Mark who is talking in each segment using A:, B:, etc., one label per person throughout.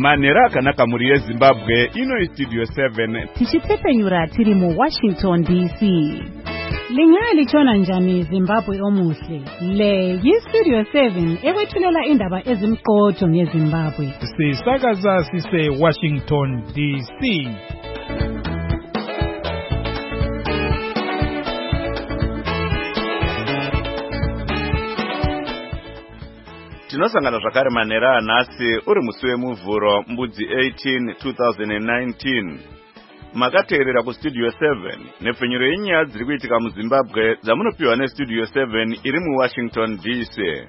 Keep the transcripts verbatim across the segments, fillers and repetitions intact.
A: Manera akanaka muri yeZimbabwe ino Studio seven.
B: Tichipfepfenyura tiri mu Washington D C. Linyaya lichona njani Zimbabwe omuhle. Le yi Studio seven ekwethulela indaba ezimqotho ngeZimbabwe.
C: Sisakaza sise Washington D C.
A: Tinosangana zvakare manera anasi uri musi wemuvhuro mbudzi eighteen two thousand nineteen. Makateerera ku Studio seven nepfenyuro yenyaya dziri kuitika muZimbabwe dzamunopiwa neStudio seven iri mu Washington D C.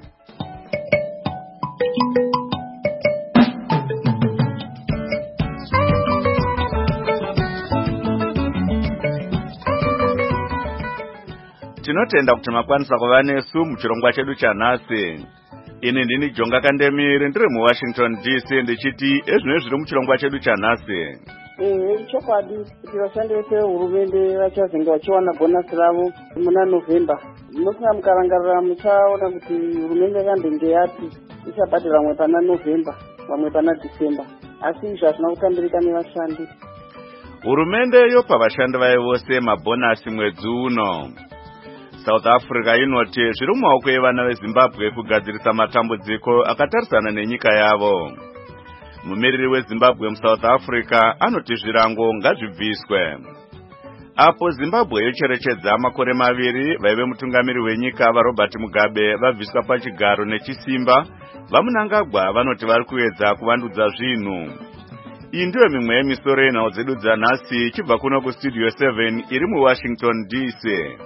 A: Tinotenda kuti makwanisa kuva nesu muchirongwa chedu chanhasi. Ini ndini Jonga Kandemiri ndiri mu Washington D C ndichiti ezvino zviri muchirongwa chedu chanhasi.
D: Eh, chokwadi kuti vashandi vese hurumende vachazenge vachiwana bonasi ravo muna November. Munosina mukarangarira muchaona kuti hurumende yakandenge yapi ichabhadhira vamwe pana November, vamwe pana December. Asi izvi hazvina kutambirika nevashandi.
A: Hurumende yopa vashandi vayo vose mabonasi mwedzi uno. South Africa inoti zviri mumaoko evana veZimbabwe kugadzirisa matambudziko akatarisana nenyika yavo. Mumiriri weZimbabwe muSouth Africa anoti zvirango ngazvibviswe. Apo Zimbabwe yocherechedza makore maviri vaive mutungamiri wenyika vaRobert Mugabe vabviswa pachigaro nechisimba, vaMnangagwa vanoti vari kuedza kuvandudza zvinhu. Iyi ndiyo mimwe yemisoro yenhau dzedu dzanhasi chibva kuno kuStudio seven iri mu Washington D C.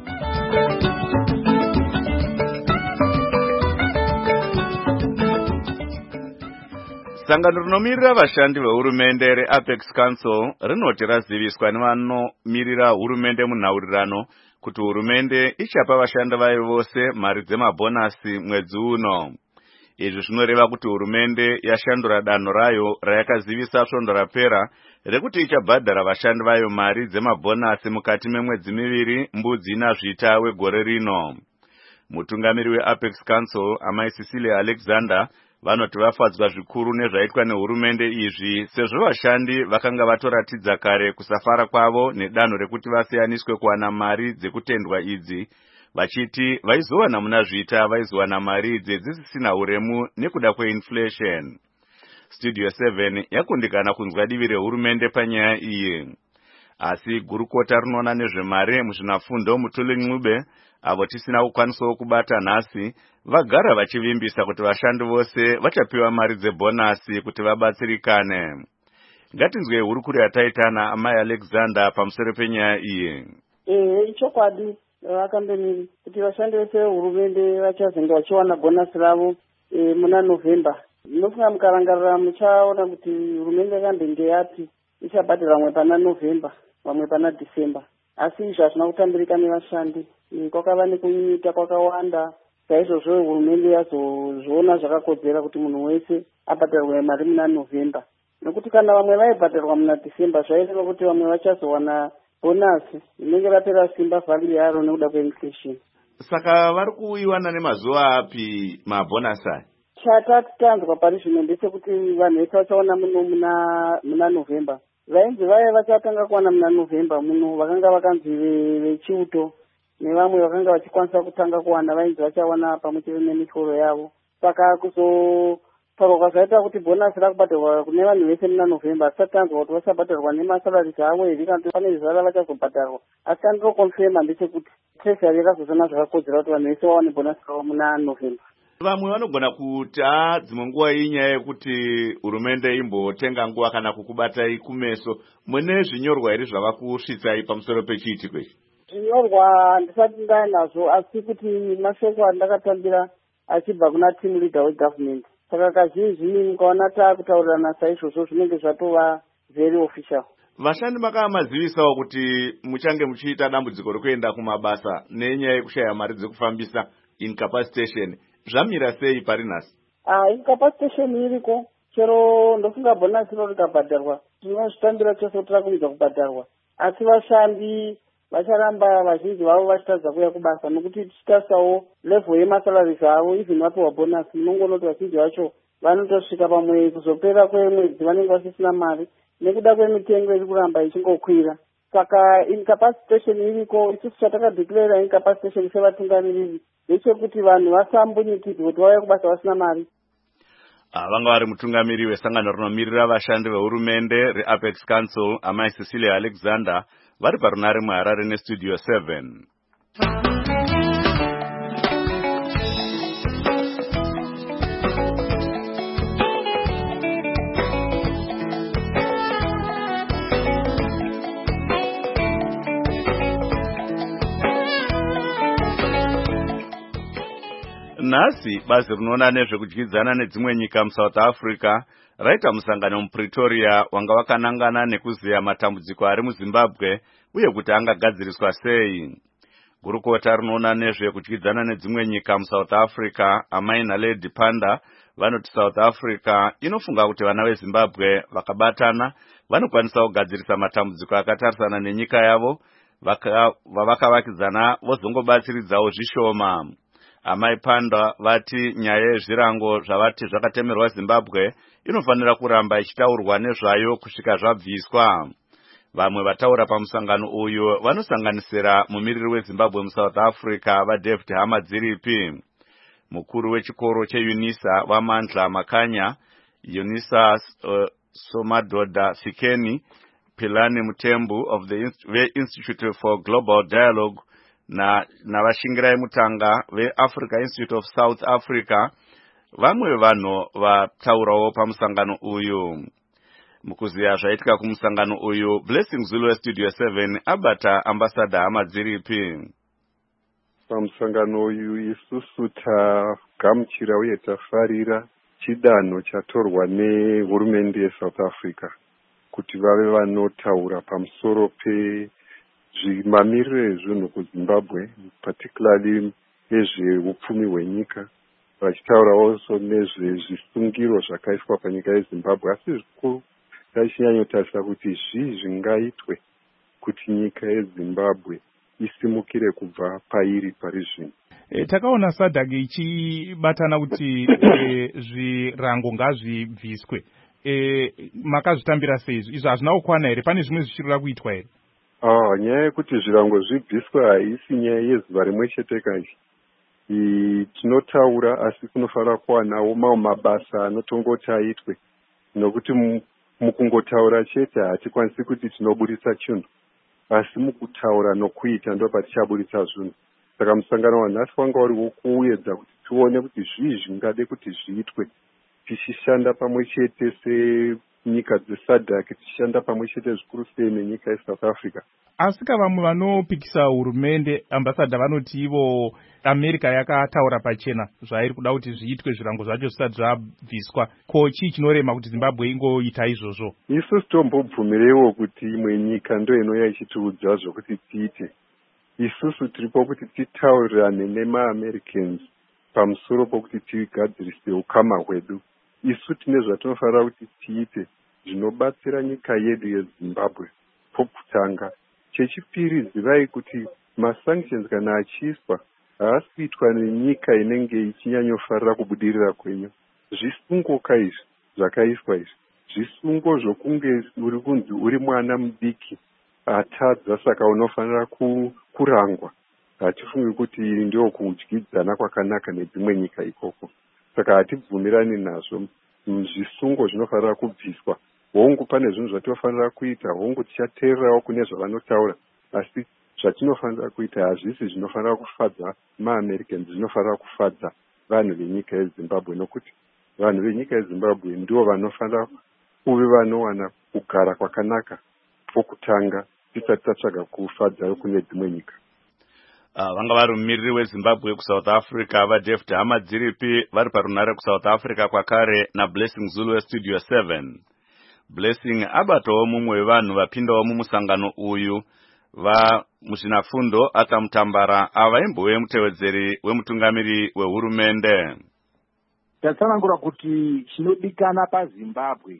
A: Sangano rinomirira vashandi vehurumende reApex Council rinoti raziviswa nevanomirira hurumende munhaurirano kuti hurumende ichapa vashandi vayo vose mari dzemabhonasi mwedzi uno. Izvi zvinoreva kuti hurumende yashandura danho rayo rayakazivisa svondo rapera rekuti ichabhadhara vashandi vayo mari dzemabhonasi mukati memwedzi miviri mbudzi inazvita wegore rino. Mutungamiri weApex Council Amai Cecilia Alexander vanoti vafadzwa zvikuru nezvaitwa nehurumende izvi sezvo vashandi vakanga vatoratidza kare kusafara kwavo nedanho rekuti vasiyaniswe kuwana mari dzekutendwa idzi, vachiti vaizowana muna zvita vaizowana mari idzi dzisisina uremu nekuda kweinflation. Studio seven yakundikana kunzwa divi rehurumende panyaya iyi. Asi gurukota rinoona nezvemari muzvinafundo Mutuli Ncube avo tisina kukwanisawo kubata nhasi vagara vachivimbisa kuti vashandi vose vachapiwa mari dzebhonasi kuti vabatsirikane. Ngatinzwe hurukuri yataitana Amai Alexander pamusoro penyaya iyi.
D: Eh, ichokwadi vakambemiri kuti vashandi vese hurumende vachazenge vachiwana bonasi ravo e, muna November. Munosina mukarangarira muchaona kuti hurumende yakandenge yapi ichabhadhira vamwe pana November, vamwe pana December. Asi izvi hazvina kutambirika nevashandi. Kwakava nekunyunyuta kwakawanda. Saizvozvo hurumende yazozviona zvakakodzera kuti munhu wese abhadharwe mari muna November. Nekuti kana vamwe vaibhadharwa muna December zvaireva kuti vamwe vachazowana bonasi inenge rapera simba vhari yaro nekuda kweinflation.
A: Saka vari kuiwana nemazuva api mabhonasi aya?
D: Chatati tanzwa pari zvino ndechekuti vanhu vese vachaona muno muna muna November. Vainzi vaya vachatanga kuwana muna November muno vakanga vakanzi vechiuto nevamwe vakanga vachikwanisa kutanga kuwana vainzi vachawana pamwechete nemisoro yavo. Saka kuzoparwa kwazaita kuti bonasi rakubhadharwa kune vanhu vese muna November asati tanzwa kuti vachabhadharwa nemasalari avo here kana pane zvara vachazobhadharwa. Asi andinokonfirma ndechekuti treasury yakazozana zvakakodzera kuti vanhu vese vawane bonasi ravo muna November.
A: Vamwe vanogona kuti a dzimwe nguva inyaya yekuti hurumende imbotenga nguva kana kukubatai kumeso. Mune zvinyorwa here zvava kusvitsai pamusoro pechiitiko ichi?
D: Zvinyorwa ndisati ndainazvo asi kuti mashoko andakatambira achibva kuna team leader wegovernment. Saka kazhinji mukaona taakutaurirana saizvozvo zvinenge zvatova very official.
A: Vashandi makamazivisawo kuti muchange muchiita dambudziko rekuenda kumabasa nenyaya yekushaya mari dzekufambisa incapacitation. Zvamira sei pari nhasi?
D: Ah, incapacitation iriko. Chero ndofunga bonasi ro rikabhadharwa. Tinozvitambira chose kuti rakumidza kubhadharwa. Asi vashandi vacharamba vazhinji vavo vachitadza kuya kubasa nekuti tichitarisawo level yemasalaries avo even vapiwa bonasi. Munongoona kuti vazhinji vacho vanotosvika pamwe kuzopera kwemwedzi vanenge vasisina mari nekuda kwemitengo iri kuramba ichingokwira. Saka incapacitation iriko, isusu chatakadeclara incapacitation sevatungamiriri ndechekuti vanhu vasambunyikidzwe kuti vauye kubasa vasina mari.
A: Vanga vari mutungamiri wesangano rinomirira vashandi vehurumende reApex Council amai Cecilia Alexander vari parunare muHarare nestudio seven. Nhasi bazi rinoona nezvekudyidzana nedzimwe nyika muSouth Africa raita musangano muPretoria wanga wakanangana nekuziya matambudziko ari muZimbabwe uye kuti angagadziriswa sei. Gurukota rinoona nezvekudyidzana nedzimwe nyika muSouth Africa amai Naledi Pandor vanoti South Africa inofunga kuti vana veZimbabwe vakabatana vanokwanisa kugadzirisa matambudziko akatarisana nenyika yavo vavakavakidzana vozongobatsiridzawo zvishoma. Amai Pandor vati nyaya yezvirango zvavati zvakatemerwa Zimbabwe inofanira kuramba ichitaurwa nezvayo kusvika zvabviswa. Vamwe vataura pamusangano uyu vanosanganisira mumiriri weZimbabwe muSouth Africa vaDavid Hamadziripi, mukuru wechikoro cheUNISA vaMandla Makanya, UNISA uh, Somadodha Fikeni, Philani Mutembu of the Institute for Global Dialogue na navashingirai mutanga veAfrica Institute of South Africa. Vamwe vanhu vataurawo pamusangano uyu. Mukuziya zvaitika kumusangano uyu, Blessing Zulu Studio seven abata ambassador Hamadziripi.
E: Pamusangano uyu isusu tagamuchira uye tafarira chidanho chatorwa nehurumende yeSouth Africa kuti vave vanotaura pamusoro pe zvimamiriro ezvinhu kuZimbabwe, particularly nezveupfumi hwenyika, vachitaurawo nezvezvisungiro zvakaiswa panyika yeZimbabwe. Asi zvikuru tachinyanyotarisa kuti zvii zvingaitwe kuti nyika yeZimbabwe isimukire kubva pairi pari zvino.
C: E, takaona SADC ichibatana kuti e, zvirango ngazvibviswe. E, makazvitambira sei izvo? Hazvina kukwana here? Pane zvimwe zvichirira kuitwa here?
E: Ah, nyaya yekuti zvirango zvibviswe haisi nyaya yezuva rimwe chete kazhi. Tinotaura asi kunofanira kuwanawo mamwe mabasa anotongoti aitwe, nokuti mukungotaura chete hatikwanisi kuti tinoburitsa chinhu, asi mukutaura nokuita ndo patichaburitsa zvinhu. Saka musangano wanhasi wanga uri wokuedza kuti tione kuti zvii zvingade kuti zviitwe tichishanda pamwe chete senyika dzeSADC, tichishanda pamwe chete zvikuru sei nenyika yeSouth Africa.
C: Asi vamwe vanopikisa hurumende, ambassador, vanoti ivo America yakataura pachena zvairi kuda kuti zviitwe zvirango zvacho zvisati zvabviswa. Ko chii chinorema kuti Zimbabwe ingoita izvozvo?
E: Isusu tombobvumireiwo kuti imwe nyika ndo inouya ichitiudza zvokuti tiite. Isusu tiripo kuti titaurirane nemaAmericans pamusoro pokuti tigadzirise ukama hwedu. Isu tine zvatinofanira kuti tiite zvinobatsira nyika yedu yeZimbabwe. Pokutanga, chechipiri, zivai kuti masanctions kana achiiswa haasi kuitwa nenyika inenge ichinyanyofarira kubudirira kwenyu. Zvisungo kaizvi zvakaiswa izvi, zvisungo zvokunge uri kunzi uri mwana mudiki atadza, saka unofanira kurangwa. Hatifungi kuti ndio kudyidzana kwakanaka nedzimwe nyika ikoko. Saka hatibvumirani nazvo. Zvisungo zvinofanira kubviswa. Hongu pane zvinhu zvatofanira kuita, hongu tichateererawo kune zvavanotaura, asi zvatinofanira kuita hazvisi zvinofanira kufadza maAmericans, zvinofanira kufadza vanhu venyika yeZimbabwe, nokuti vanhu venyika yeZimbabwe ndivo vanofanira kuve vanowana kugara kwakanaka pokutanga tisati tatsvaga kufadza kune dzimwe nyika.
A: Uh, vanga vari mumiriri weZimbabwe kuSouth Africa vaDavid Hamadziripi vari parunare kuSouth Africa kwakare naBlessing Zulu Studio seven. Blessing abatawo mumwe wevanhu vapindawo mumusangano uyu va muzvinafundo atamutambara avaimbove mutevedzeri wemutungamiri wehurumende.
F: Tatsanangura kuti chinodikana paZimbabwe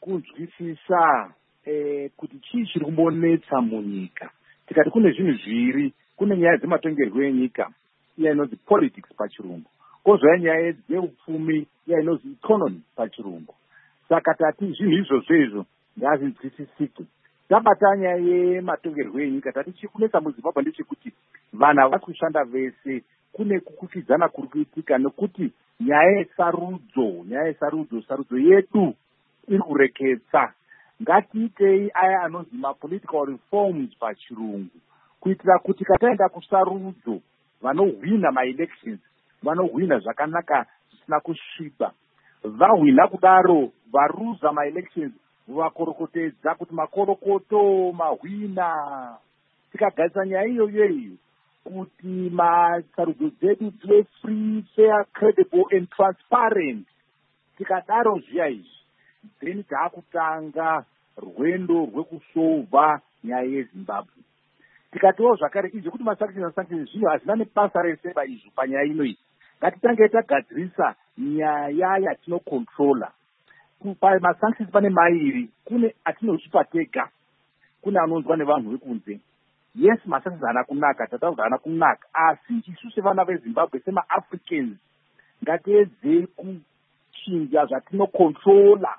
F: kunzwisisa eh, kuti chii chiri kumbonetsa munyika. Tikati kune zvinhu zviri, kune nyaya dzematongerwo enyika, iya inonzi politics pachirungu, kozouya nyaya dzeupfumi yainonzi economy pachirungu. Saka tati zvinhu izvozvo izvo ngazvinzwisisike. Tabata nyaya yematongerwo enyika tati chikunetsa muZimbabwe ndechekuti vanhu havasi kushanda vese, kune kukuchidzana kuri kuitika nekuti nyaya yesarudzo nyaya yesarudzo sarudzo yedu iri kureketsa. Ngatiitei aya anonzi mapolitical reforms pachirungu kuitira kuti kataenda kusarudzo vanohwina maelections vanohwina zvakanaka zvisina kusviba. Vahwina kudaro varuza maelections vakorokotedza kuti makorokoto mahwina. Tikagadzisa nyaya iyoyo iyo kuti masarudzo dzedu dzive free, fair, credible and transparent, tikadaro zviya izvi then taakutanga rwendo rwekusovha nyaya yeZimbabwe. Tikatiwo zvakare izvi kuti masanctions masanctions zvinhu hazvina nebasa rese paizvo panyaya ino iyi. Ngatitange tagadzirisa nyaya yatinokontrola. Pamasanctions pane mairi, kune atinozvipa tega, kune anonzwa nevanhu vekunze. Yes, masanctions haana kunaka, tataura kuti haana kunaka, asi isu sevana veZimbabwe sema-Africans ngatiedzei kuchinja zvatinokontrola.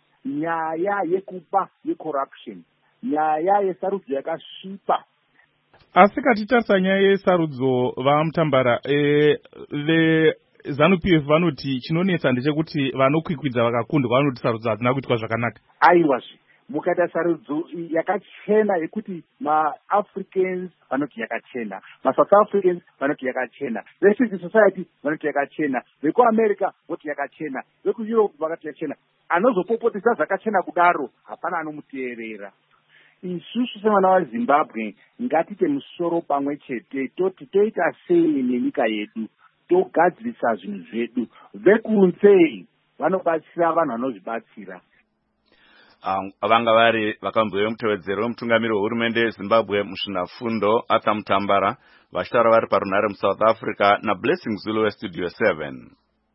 F: Nyaya yekuba yecorruption, nyaya yesarudzo yakasvipa.
C: Asi katitarisa nyaya yesarudzo vaMutambara, e, veZANU P F vanoti chinonetsa ndechekuti vanokwikwidza vakakundwa vanoti sarudzo hadzina kuitwa zvakanaka.
F: Aiwazve, mukaita sarudzo yakachena yekuti maAfricans vanoti yakachena, maSouth Africans vanoti yakachena, veCivil Society vanoti yakachena, vekuAmerica voti yakachena, vekuEurope vakati yakachena. Anozopopotesa zvakachena kudaro hapana anomuteerera. Isusu sevana vaZimbabwe ngatite musoro pamwe chete toti toita sei nenyika yedu, togadzirisa zvinhu zvedu. Vekunze vanobatsira vanhu vanozvibatsira.
A: Vanga vari vakambouya mutevedzeri wemutungamiri wehurumende yeZimbabwe musvinafundo Arthur Mutambara vachitaura vari parunhare muSouth Africa naBlessing Zulu weStudio seven.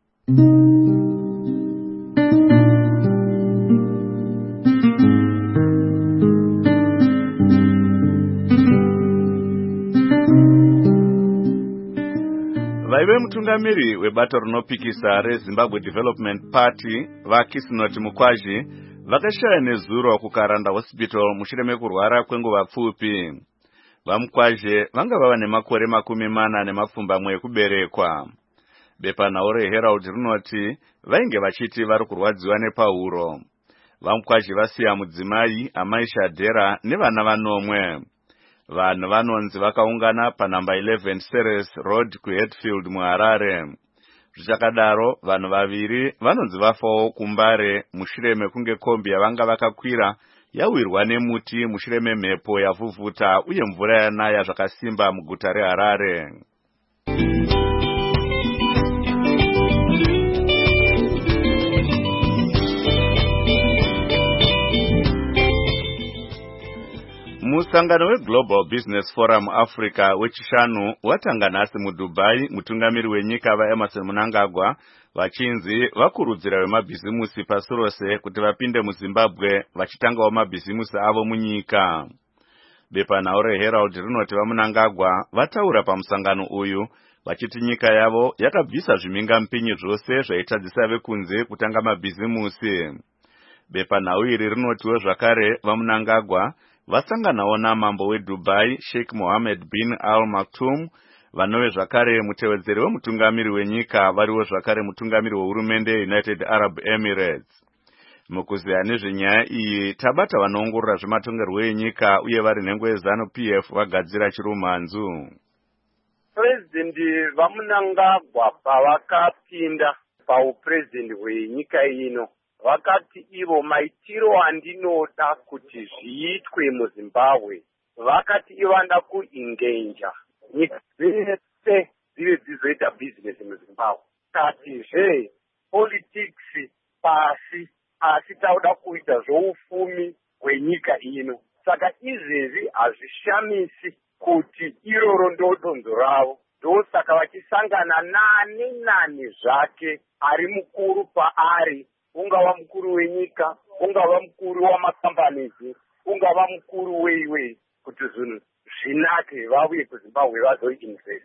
A: Vaive mutungamiri webato rinopikisa reZimbabwe Development Party vaKisinoti Mukwazhi vakashaya nezuro kuKaranda Hospital mushure mekurwara kwenguva pfupi. VaMukwazhi vanga vava nemakore makumi mana nemapfumbamwe ekuberekwa. Bepanhau reHerald rinoti vainge vachiti vari kurwadziwa nepahuro. VaMukwazhi vasiya mudzimai Amai Shadera nevana vanomwe. Vanhu vanonzi vakaungana panhamba eleven Ceres Road kuHatfield muHarare. Zvichakadaro vanhu vaviri vanonzi vafawo kuMbare mushure mekunge kombi yavanga vakakwira yawirwa nemuti mushure memhepo yavhuvhuta uye mvura yanaya zvakasimba muguta reHarare. Musangano weGlobal Business Forum Africa wechishanu watanga nhasi muDubai. Mutungamiri wenyika vaEmerson Mnangagwa vachinzi vakurudzira vemabhizimusi pasi rose kuti vapinde muZimbabwe vachitangawo mabhizimusi avo munyika. Bepanhau reHerald rinoti vaMnangagwa vataura pamusangano uyu vachiti nyika yavo yakabvisa zvimhingamupinyi zvose zvaitadzisa vekunze kutanga mabhizimusi. Bepanhau iri rinotiwo zvakare vaMnangagwa vasanganawo namambo weDubai Sheikh Mohammed bin Al Maktoum vanove zvakare mutevedzeri wemutungamiri wenyika variwo zvakare mutungamiri wehurumende United Arab Emirates. Mukuziya nezvenyaya iyi tabata vanoongorora zvematongerwo enyika uye vari nhengo yeZANU P F vagadzira chirumhanzu.
G: President vaMnangagwa pavakapinda paupresident hwenyika ino vakati ivo maitiro andinoda kuti zviitwe muZimbabwe, vakati ivanda kuingenja nyika dzese dzive dzizoita business muZimbabwe. Katizve politics pasi, asi tauda kuita zvoufumi hwenyika ino. Saka izvezvi hazvishamisi kuti iroro ndodonzo ravo. Ndosaka vachisangana nani nani zvake ari mukuru paari, ungava mukuru wenyika, ungava mukuru wamakambanisi, ungava mukuru weiwei, kuti zvinhu zvinake vauye kuZimbabwe vazoinvesta.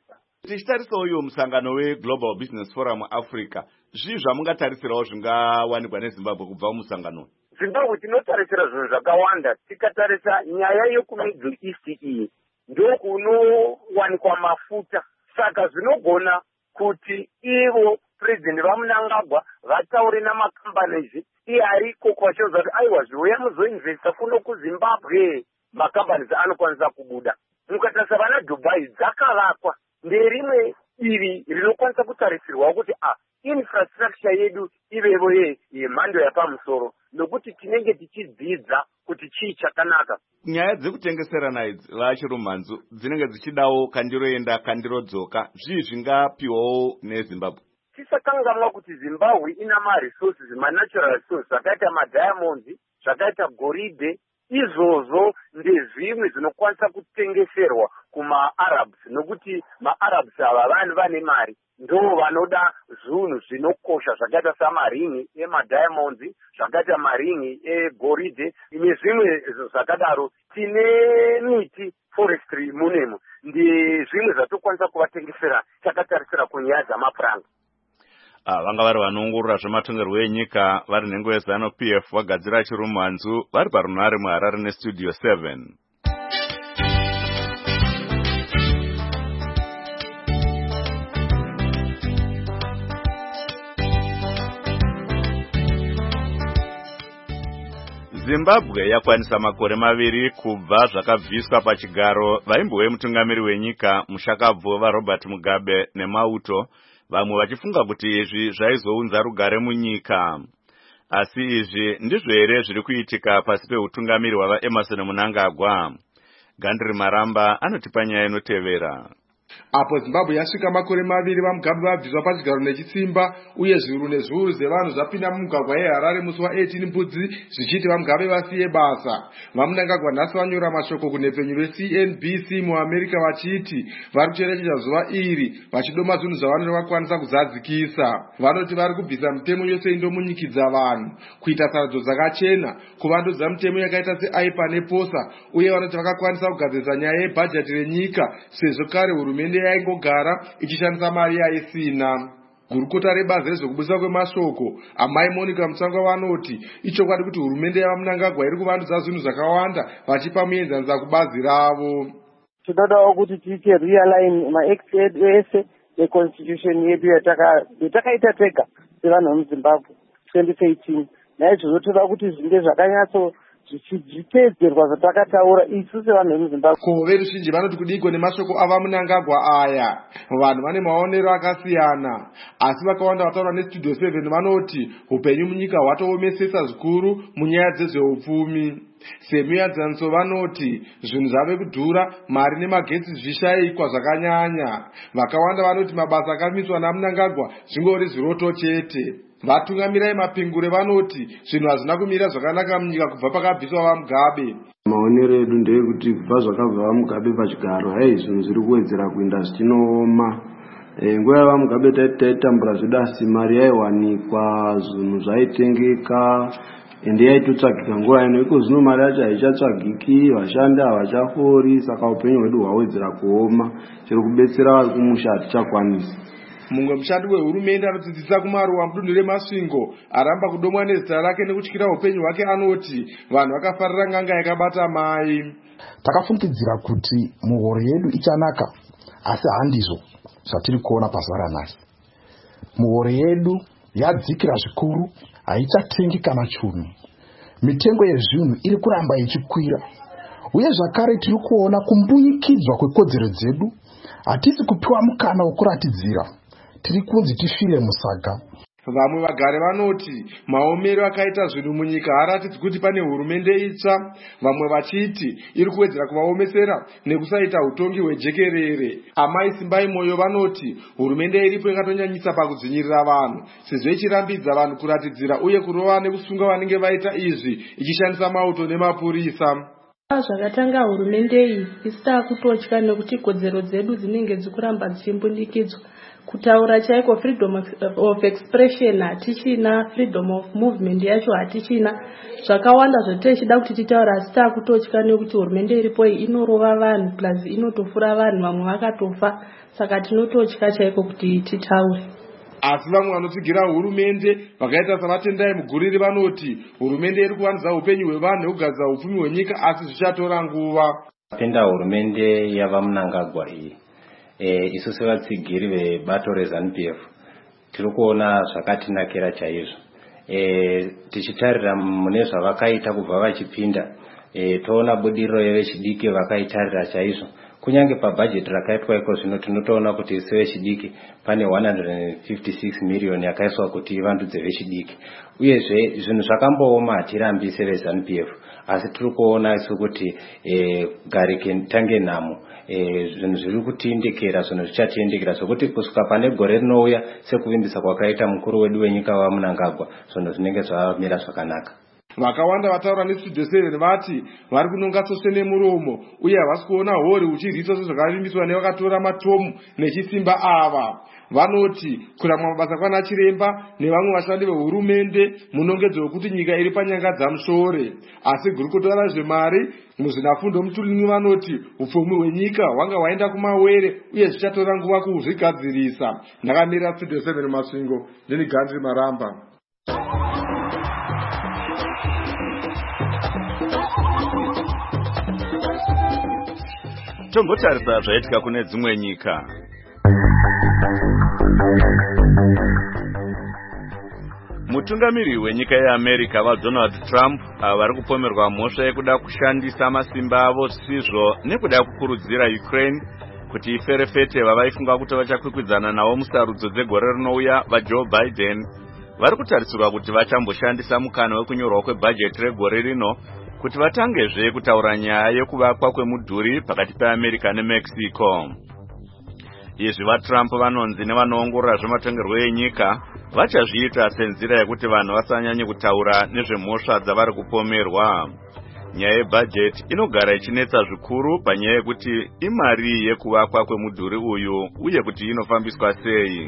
A: tichitarisa uyu musangano weGlobal Business Forum Africa, zvii zvamungatarisirawo zvingawanikwa neZimbabwe kubva mumusangano?
G: Zimbabwe tinotarisira zvinhu zvakawanda. Tikatarisa nyaya yekuMiddle East iyi ndokunowanikwa mafuta, saka zvinogona kuti ivo President vaMnangagwa vataure namakambanizi iye ariko kwachoza kuti aiwa zviuya muzoinvesta kuno kuZimbabwe, makambanizi anokwanisa kubuda. Mukatarisa vana Dubai dzakavakwa nderimwe iri rinokwanisa kutarisirwa kuti ah infrastructure yedu ivevo ye yemhando yapamusoro, nokuti tinenge tichidzidza kuti chii chakanaka.
A: Nyaya dzekutengeserana idzi vachirumhanzu dzinenge dzichidawo kandiro enda kandiro dzoka, zvii zvingapiwawo neZimbabwe?
G: Tisakanganwa kuti Zimbabwe ina ma-resources, ma-natural resources, zvakaita ma-diamonds, zvakaita goridhe. Izvozvo ndezvimwe zvinokwanisa kutengeserwa kuma-Arabs, nokuti ma-Arabs ava vanhu vane mari, ndo vanoda zvinhu zvinokosha zvakaita samaringi ema-diamonds, zvakaita maringi egoridhe nezvimwe zvakadaro. Tine miti forestry munemo, ndezvimwe zvatokwanisa kuvatengesera takatarisira kunyaya dzamapuranga.
A: Ah, vanga vari vanoongorora zvematongerwo enyika vari nhengo yeZanu P F vagadzira chirumhanzu vari parunhare muHarare nestudio seven. Zimbabwe yakwanisa makore maviri kubva zvakabviswa pachigaro vaimbove mutungamiri wenyika mushakabvu vaRobert Mugabe neMauto, vamwe vachifunga kuti izvi zvaizounza rugare munyika. Asi izvi ndizvo here zviri kuitika pasi peutungamiri hwavaEmerson Mnangagwa? Gandri Maramba anotipa nyaya inotevera.
H: Apo Zimbabwe yasvika makore maviri vaMugabe vabviswa pachigaro nechitsimba, uye zviuru nezviuru zvevanhu zvapinda mumugwagwa yeHarare musi wa-eighteen Mbudzi zvichiti vaMugabe vasiye basa. VaMnangagwa nhasi vanyora mashoko kunhepfenyu rweC N B C muAmerica vachiti vari kucherechedza zuva iri vachidoma zvinhu zvavanenge vakwanisa kuzadzikisa. Vanoti vari kubvisa mitemo yose indomunyikidza vanhu, kuita sarudzo dzakachena, kuvandudza mitemo yakaita seAipa nePosa, uye vanoti vakakwanisa kugadzirisa nyaya yebhajeti renyika sezvo kare hurumende yaingogara ichishandisa mari yaisina. Gurukota rebazi rezvekubudisa kwemashoko Amai Monica Mutsangwa vanoti ichokwadi kuti hurumende yavaMnangagwa iri kuvandudza zvinhu zvakawanda vachipa muenzaniso kubazi ravo.
D: Tinodawo kuti tiite realign ma-acts edu ese neconstitution yedu yatakaita tega sevanhu vemuZimbabwe twenty eighteen. Naizvozvo toda kuti zvinge zvakanyatso zvichiteedzerwa zvatakataura isu sevanhu vemuZimbabwe.
H: Ko veruzhinji vanoti kudiko nemashoko avaMnangagwa aya? Vanhu vane maonero akasiyana, asi vakawanda vataura nestudio seven vanoti upenyu munyika hwatoomesesa zvikuru munyaya dzezveupfumi. Semiadzaniso vanoti zvinhu zvave kudhura, mari nemagetsi zvishayikwa zvakanyanya. Vakawanda vanoti mabasa akamiswa naMnangagwa zvingori zviroto chete. Vatungamirai mapingure vanoti zvinhu hazvina kumira zvakanaka munyika kubva pakabviswa vaMugabe.
I: Maonero edu ndeyekuti kubva zvakabva vaMugabe pachigaro, hai zvinhu zviri kuwedzera kuenda zvichinooma. E, nguva yavaMugabe taiti taitambura zvedu asi mari yaiwanikwa, zvinhu zvaitengeka ende yaitotsvagika nguva ino. Iko zvino mari yacho haichatsvagiki, vashandi havachafori, saka upenyu hwedu hwawedzera kuoma. Chiri kubetsera vari kumusha hatichakwanisi.
H: Mumwe mushandi wehurumende anodzidzisa kumaruwa mudunhu reMasvingo aramba kudomwa nezita rake nekutyira upenyu hwake anoti vanhu vakafarira nganga yakabata mai.
J: Takafungidzira kuti muhoro yedu ichanaka, asi handizvo zvatiri kuona pazuva ranhasi. Muhoro yedu yadzikira zvikuru, haichatengi kana chunu. Mitengo yezvinhu iri kuramba ichikwira, uye zvakare tiri kuona kumbunyikidzwa kwekodzero dzedu. Hatisi kupiwa mukana wokuratidzira, tiri kunzi tifire musaga.
H: Vamwe vagari vanoti maomero akaita zvinhu munyika haratidzi kuti pane hurumende itsva, vamwe vachiti iri kuwedzera kuvaomesera nekusaita utongi hwejekerere. Amai Simbai Moyo vanoti hurumende iripo yakatonyanyisa pakudzvinyirira vanhu, sezvo ichirambidza vanhu kuratidzira uye kurova nekusunga vanenge vaita izvi ichishandisa mauto nemapurisa.
K: Zvakatanga hurumende iyi isita kutotya nekuti kodzero dzedu dzinenge dzikuramba dzichimbundikidzwa. kutaura chaiko freedom of expression hatichina, freedom of movement yacho hatichina. Zvakawanda zvatinochida kuti titaura asi takutotya nekuti hurumende iripo inorova vanhu plus inotofura vanhu, vamwe vakatofa, saka tinototya chaiko kuti titaure.
H: Asi vamwe vanotsigira hurumende vakaita savatendai Muguriri vanoti hurumende iri kuvandudza upenyu hwevanhu nekugadzira upfumi hwenyika, asi zvichatora nguva.
L: Tenda hurumende yavaMnangagwa iyi e, isusu vatsigiri vebato reZANU-P F tiri kuona zvakatinakira chaizvo. E, tichitarira mune zvavakaita kubva vachipinda, e, toona budiriro yevechidiki vakaitarira chaizvo. Kunyange pabudget rakaitwa iko zvino tinotoona kuti sevechidiki pane one hundred fifty-six million yakaiswa kuti ivandudze vechidiki. Uyezve zvinhu zvakambooma hatirambi seveZANU-P F, asi tiri kuona isu kuti e, garike tange nhamo, e, zvinhu zviri kutindikira, zvinhu zvichatiindikira zvokuti kusvika pane gore rinouya sekuvimbisa kwakaita mukuru wedu wenyika waMnangagwa, zvinhu zvinenge zvamira zvakanaka.
H: Vakawanda vataura neStudio seven vati vari kunonga tsotse nemuromo uye havasi kuona hori uchirwisa sezvakavimbiswa nevakatora matomu nechisimba ava. Vanoti kuramwa mabasa kwana chiremba nevamwe vashandi vehurumende munongedzo wekuti nyika iri panyanga dzamushore, asi guru kutaura zvemari muzvinafundo mutulingi vanoti upfumi hwenyika hwanga hwaenda kumawere uye zvichatora nguva kuzvigadzirisa. Ndakamirira Studio seven Masvingo, ndini Gandhi Maramba.
A: Tombotarisa zvaitika kune dzimwe nyika. Mutungamiri wenyika yeAmerica vaDonald Trump vari kupomerwa mhosva yekuda kushandisa masimba avo zvisizvo nekuda kukurudzira Ukraine kuti iferefete vavaifunga kuti vachakwikwidzana navo musarudzo dzegore rinouya vaJoe Biden vari kutarisirwa kuti vachamboshandisa mukana wekunyorwa kwebhajeti regore rino kuti vatangezve kutaura nyaya yekuvakwa kwemudhuri pakati peAmerica neMexico. Izvi vaTrump vanonzi nevanoongorora zvematongerwo enyika vachazviita senzira yekuti vanhu vasanyanye kutaura nezvemhosva dzavari kupomerwa. Nyaya yebhajeti inogara ichinetsa zvikuru panyaya yekuti imari yekuvakwa kwemudhuri uyu uye kuti inofambiswa sei.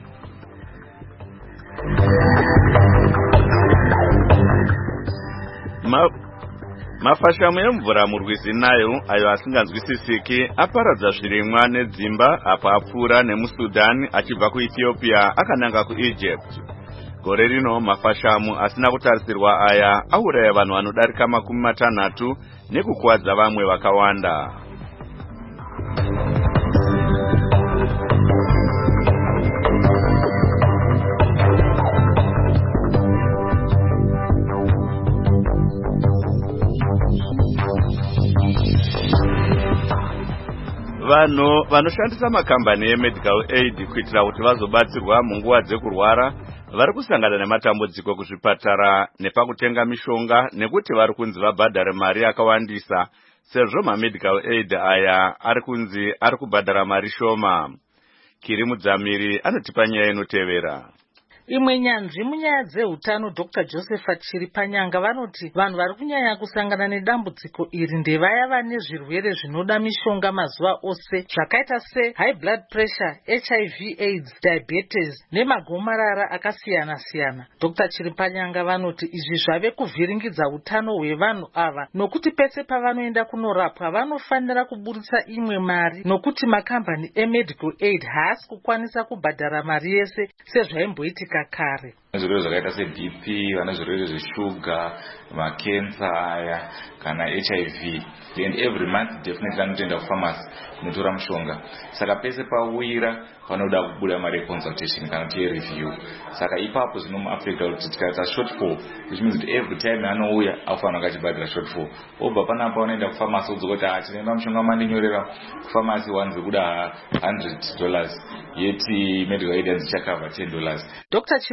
A: Ma Mafashamu emvura murwizi Nile ayo asinganzwisisiki aparadza zvirimwa nedzimba apo apfuura nemuSudan achibva kuEthiopia akananga kuEgypt. Gore rino mafashamu asina kutarisirwa aya auraya vanhu vanodarika makumi matanhatu nekukuwadza vamwe vakawanda. Vanhu vanoshandisa makambani emedical aid kuitira kuti vazobatsirwa munguva dzekurwara vari kusangana nematambudziko kuzvipatara nepakutenga mishonga nekuti vari kunzi vabhadhare mari yakawandisa sezvo mamedical aid aya ari kunzi ari kubhadhara mari shoma. Kiri Mudzamiri anotipa nyaya inotevera.
M: Imwe nyanzvi munyaya dzeutano Doctor Josephat Chiripanyanga vanoti vanhu vari kunyanya kusangana nedambudziko iri ndevaya vane zvirwere zvinoda mishonga mazuva ose zvakaita se high blood pressure, H I V AIDS, diabetes nemagomarara akasiyana siyana. Doctor Chiripanyanga vanoti izvi zvave kuvhiringidza utano hwevanhu ava nokuti pese pavanoenda kunorapwa vanofanira kuburitsa imwe mari nokuti makambani emedical aid haasi kukwanisa kubhadhara mari yese sezvaimboitika kare.
N: Zvirwere zvakaita se B P, vane zvirwere zveshuga, makensa aya kana H I V, and every month definitely anotoenda kupharmacy kunotora mushonga. Saka pese pawira panoda kubuda mari yeconsultation kana kuti review. Saka ipapo zvino muAfrica kuti tikaita shortfall, which means that every time anouya afanira kachibhadhara shortfall. Obva panapa unoenda kupharmacy udzokoti ah tinoenda mushonga mandinyorera kupharmacy wanzi kuda one hundred dollars yeti medical aid yanzi chakava ten dollars.
M: Doctor Chiripanyanga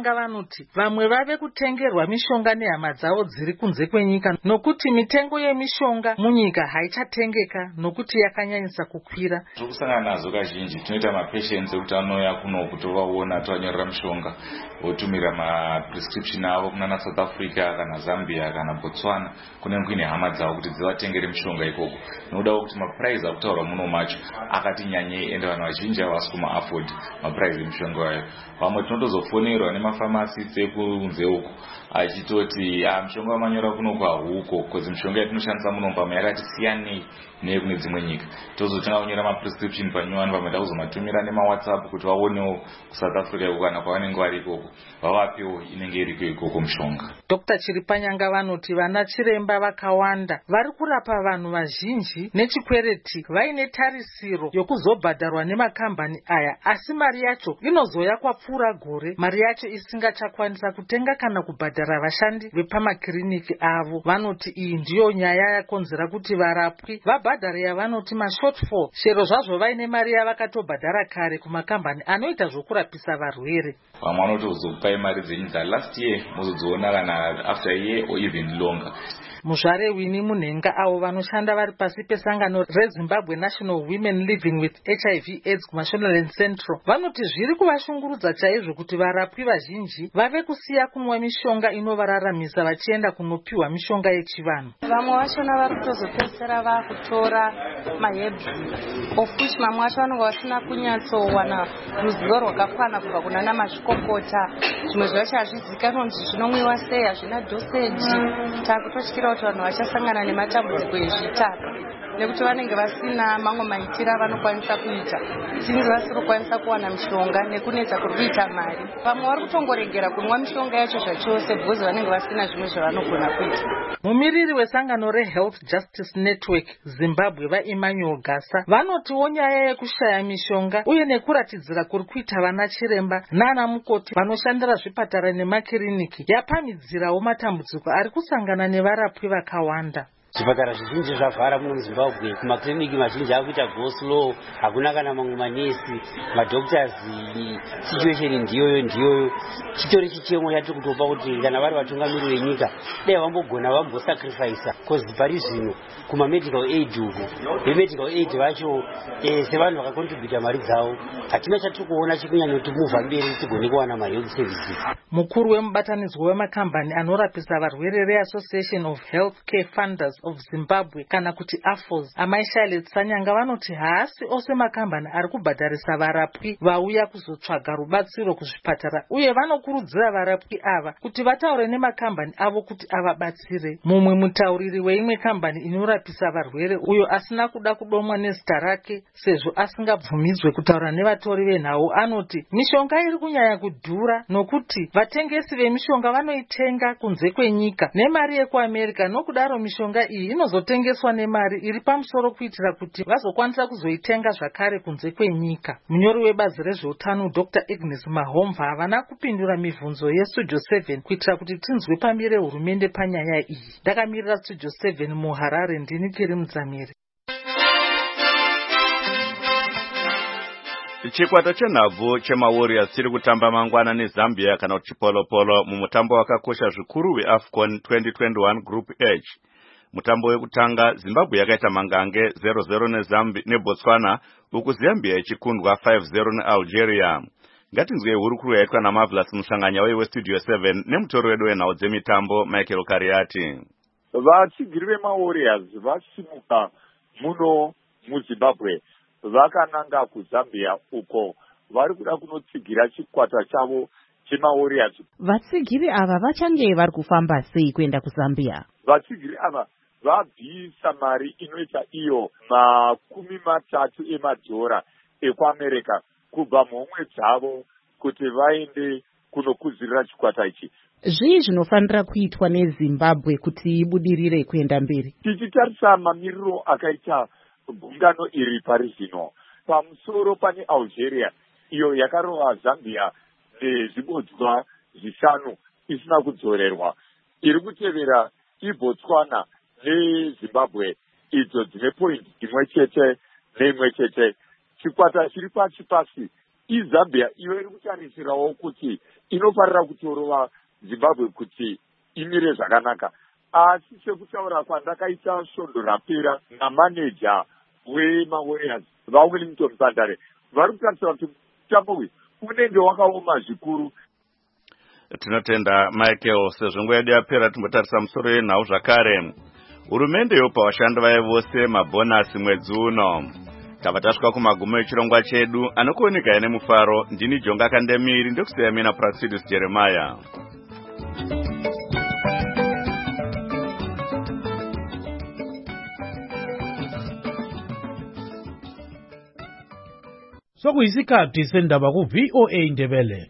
M: Chiripanyanga vanoti vamwe vave kutengerwa mishonga nehama dzavo dziri kunze kwenyika nokuti mitengo yemishonga munyika haichatengeka nokuti yakanyanyisa kukwira.
N: Tokusangana nazo kazhinji tinoita mapatients ekuti anouya kuno kuti vaona tovanyorera mishonga votumira maprescription avo kunana South Africa kana Zambia kana Botswana kune kuine hama dzavo kuti dzivatengere mishonga ikoko nokuda kuti maprice akutaurwa muno macho akati nyanyei ende vanhu vazhinji havasi kuma-afford maprice emishonga yayo. Vamwe tinotozofonerwa nemafamasi ekunze uko achitoti mishonga wamanyora kuno kwahuko kozi mishonga yatinoshandisa muno pamwe yakati siyanei nekune dzimwe nyika. Tozotanga kunyora maprescription panyowani pamwe takuzomatumira nemawhatsapp kuti vaonewo kuSouth Africa iko kana kwavanenge vari ikoko vavapewo inenge iriko ikoko mishonga.
M: Dr Chiripanyanga vanoti vana chiremba vakawanda vari kurapa vanhu vazhinji nechikwereti vaine tarisiro yokuzobhadharwa nemakambani aya, asi mari yacho inozoya kwapfuura gore, mari yacho isingachakwanisa kutenga kana kubhadhara vashandi vepamakiriniki avo. Vanoti iyi ndiyo nyaya yakonzera kuti varapwi vabhadhare yavanoti mashortfall, chero zvazvo vaine mari yavakatobhadhara kare kumakambani anoita zvokurapisa varwere.
N: Vamwe vanoti uzopai mari dzenyu dza-last year muzodziona kana after a year or even longer.
M: Muzvare Winnie Munhenga avo vanoshanda vari pasi pesangano reZimbabwe National Women Living with H I V AIDS kuMashonaland Central vanoti zviri kuvashungurudza chaizvo kuti varapwi vazhinji vave kusiya kunwa mishonga inovararamisa vachienda kunopiwa mishonga yechivanhu.
O: Vamwe vachona vari kutozopedzisira vakutora mahebs of which mamwe vacho vanenge vasina kunyatsowana ruzivo rwakakwana kubva kuna namazvikokota. Zvimwe zvacho hazvizikanwa kuti zvinomwiwa sei, hazvina dosage. Takutotyira kuti vanhu vachasangana nematambudziko ezvitaka nekuti vanenge vasina mamwe maitiro avanokwanisa kuita, tinzi vasiri kukwanisa kuwana mishonga nekunetsa kuri kuita mari. Vamwe vari kutongoregera kunwa mishonga yacho zvachose bhozi vanenge vasina zvimwe zvavanogona kuita.
M: Mumiriri wesangano reHealth Justice Network Zimbabwe vaEmmanuel Gasa vanotiwo nyaya yekushaya mishonga uye nekuratidzira kuri kuita vana chiremba nana mukoti vanoshandira zvipatara nemakiriniki yapamidzirawo matambudziko ari kusangana nevarapwi vakawanda.
P: Zvipatara zvizhinji zvavhara muno muZimbabwe, kumakliniki mazhinji akuita go slow, hakuna kana mamwe manesi, madoctors situation ndiyoyo ndiyoyo. Chitori chichemo chati kutopa kuti kana vari vatungamiriri venyika dai vambogona vambosacrifice cause pari zvino kuma medical aid uko vemedical aid vacho eh, sevanhu vakakontributa mari dzavo hatina chatiri kuona chikunyanya kuti muvha mberi tigone kuwana mahealth services.
M: Mukuru wemubatanidzwa wemakambani anorapisa varwere reAssociation of Healthcare Funders of Zimbabwe kana kuti A F O Z Amai Charlotte Sanyanga vanoti haasi ose makambani ari kubhadharisa varapwi vauya kuzotsvaga rubatsiro kuzvipatara uye vanokurudzira varapwi ava kuti vataure nemakambani avo kuti avabatsire. Mumwe mutauriri weimwe kambani inorapisa varwere uyo asina kuda kudomwa nezita rake sezvo asingabvumidzwe kutaura nevatori venhau anoti mishonga iri kunyanya kudhura nokuti vatengesi vemishonga vanoitenga kunze kwenyika nemari yekuAmerica, nokudaro mishonga iyi inozotengeswa nemari iri pamusoro kuitira kuti vazokwanisa kuzoitenga zvakare kunze kwenyika. Munyori webazi rezveutano Doctor Agnes Mahomva havana kupindura mibvunzo yeStudio seven kuitira kuti tinzwe pambire hurumende panyaya iyi. Ndakamirira Studio seven muHarare, ndini Kiri Mudzamiri.
A: Chikwata chenhabvu chemaWarriors chiri kutamba mangwana neZambia kana kuti Chipolopolo mumutambo wakakosha zvikuru weAFCON twenty twenty-one Group H. Mutambo wekutanga Zimbabwe yakaita mangange zero zero neZambia neBotswana uku Zambia ichikundwa five zero neAlgeria. Ngatinzwe hurukuru yaitwa naMarvelous Mushanganya weStudio seven nemutori wedu wenhau dzemitambo Michael Kariati.
F: Vatsigiri vemaWarriors vasimuka muno muZimbabwe vakananga kuZambia uko vari kuda kunotsigira chikwata chavo chemaWarriors.
Q: Vatsigiri ava vachange vari kufamba sei kuenda kuZambia?
F: Vatsigiri ava vabvisa mari inoita iyo makumi matatu emadhora ekuAmerica kubva mumwe dzavo kuti vaende kunokuzirira chikwata ichi.
Q: Zvii zvinofanira kuitwa neZimbabwe kuti ibudirire kuenda mberi?
F: Tichitarisa mamiriro akaita gungano iri pari zvino pamusoro pane Algeria iyo yakarova Zambia nezvibodzwa zvishanu isina kudzorerwa, iri kutevera iBotswana neZimbabwe idzo dzine point imwe chete neimwe chete. Chikwata chiri pachi pasi iZambia iyo iri kutarisirawo kuti inofarira kutorova Zimbabwe kuti imire zvakanaka. Asi sekutaura kwandakaita svondo rapera namaneja weMawarriors vaWellington Bandare vari kutarisira kuti mutambo uyu unenge wakaoma zvikuru.
A: Tinotenda Michael, sezvo nguva yedu yapera timbotarisa musoro yenhau zvakare. Hurumende yopa vashandi vayo vose mabhonasi mwedzi uno. Tava tasvika kumagumo echirongwa chedu, anokuoneka ine mufaro. Ndini Jonga Kandemiri, ndikusiya mina Praxidis Jeremiah.
R: Sokuyisikhathi sendaba ku V O A Ndebele.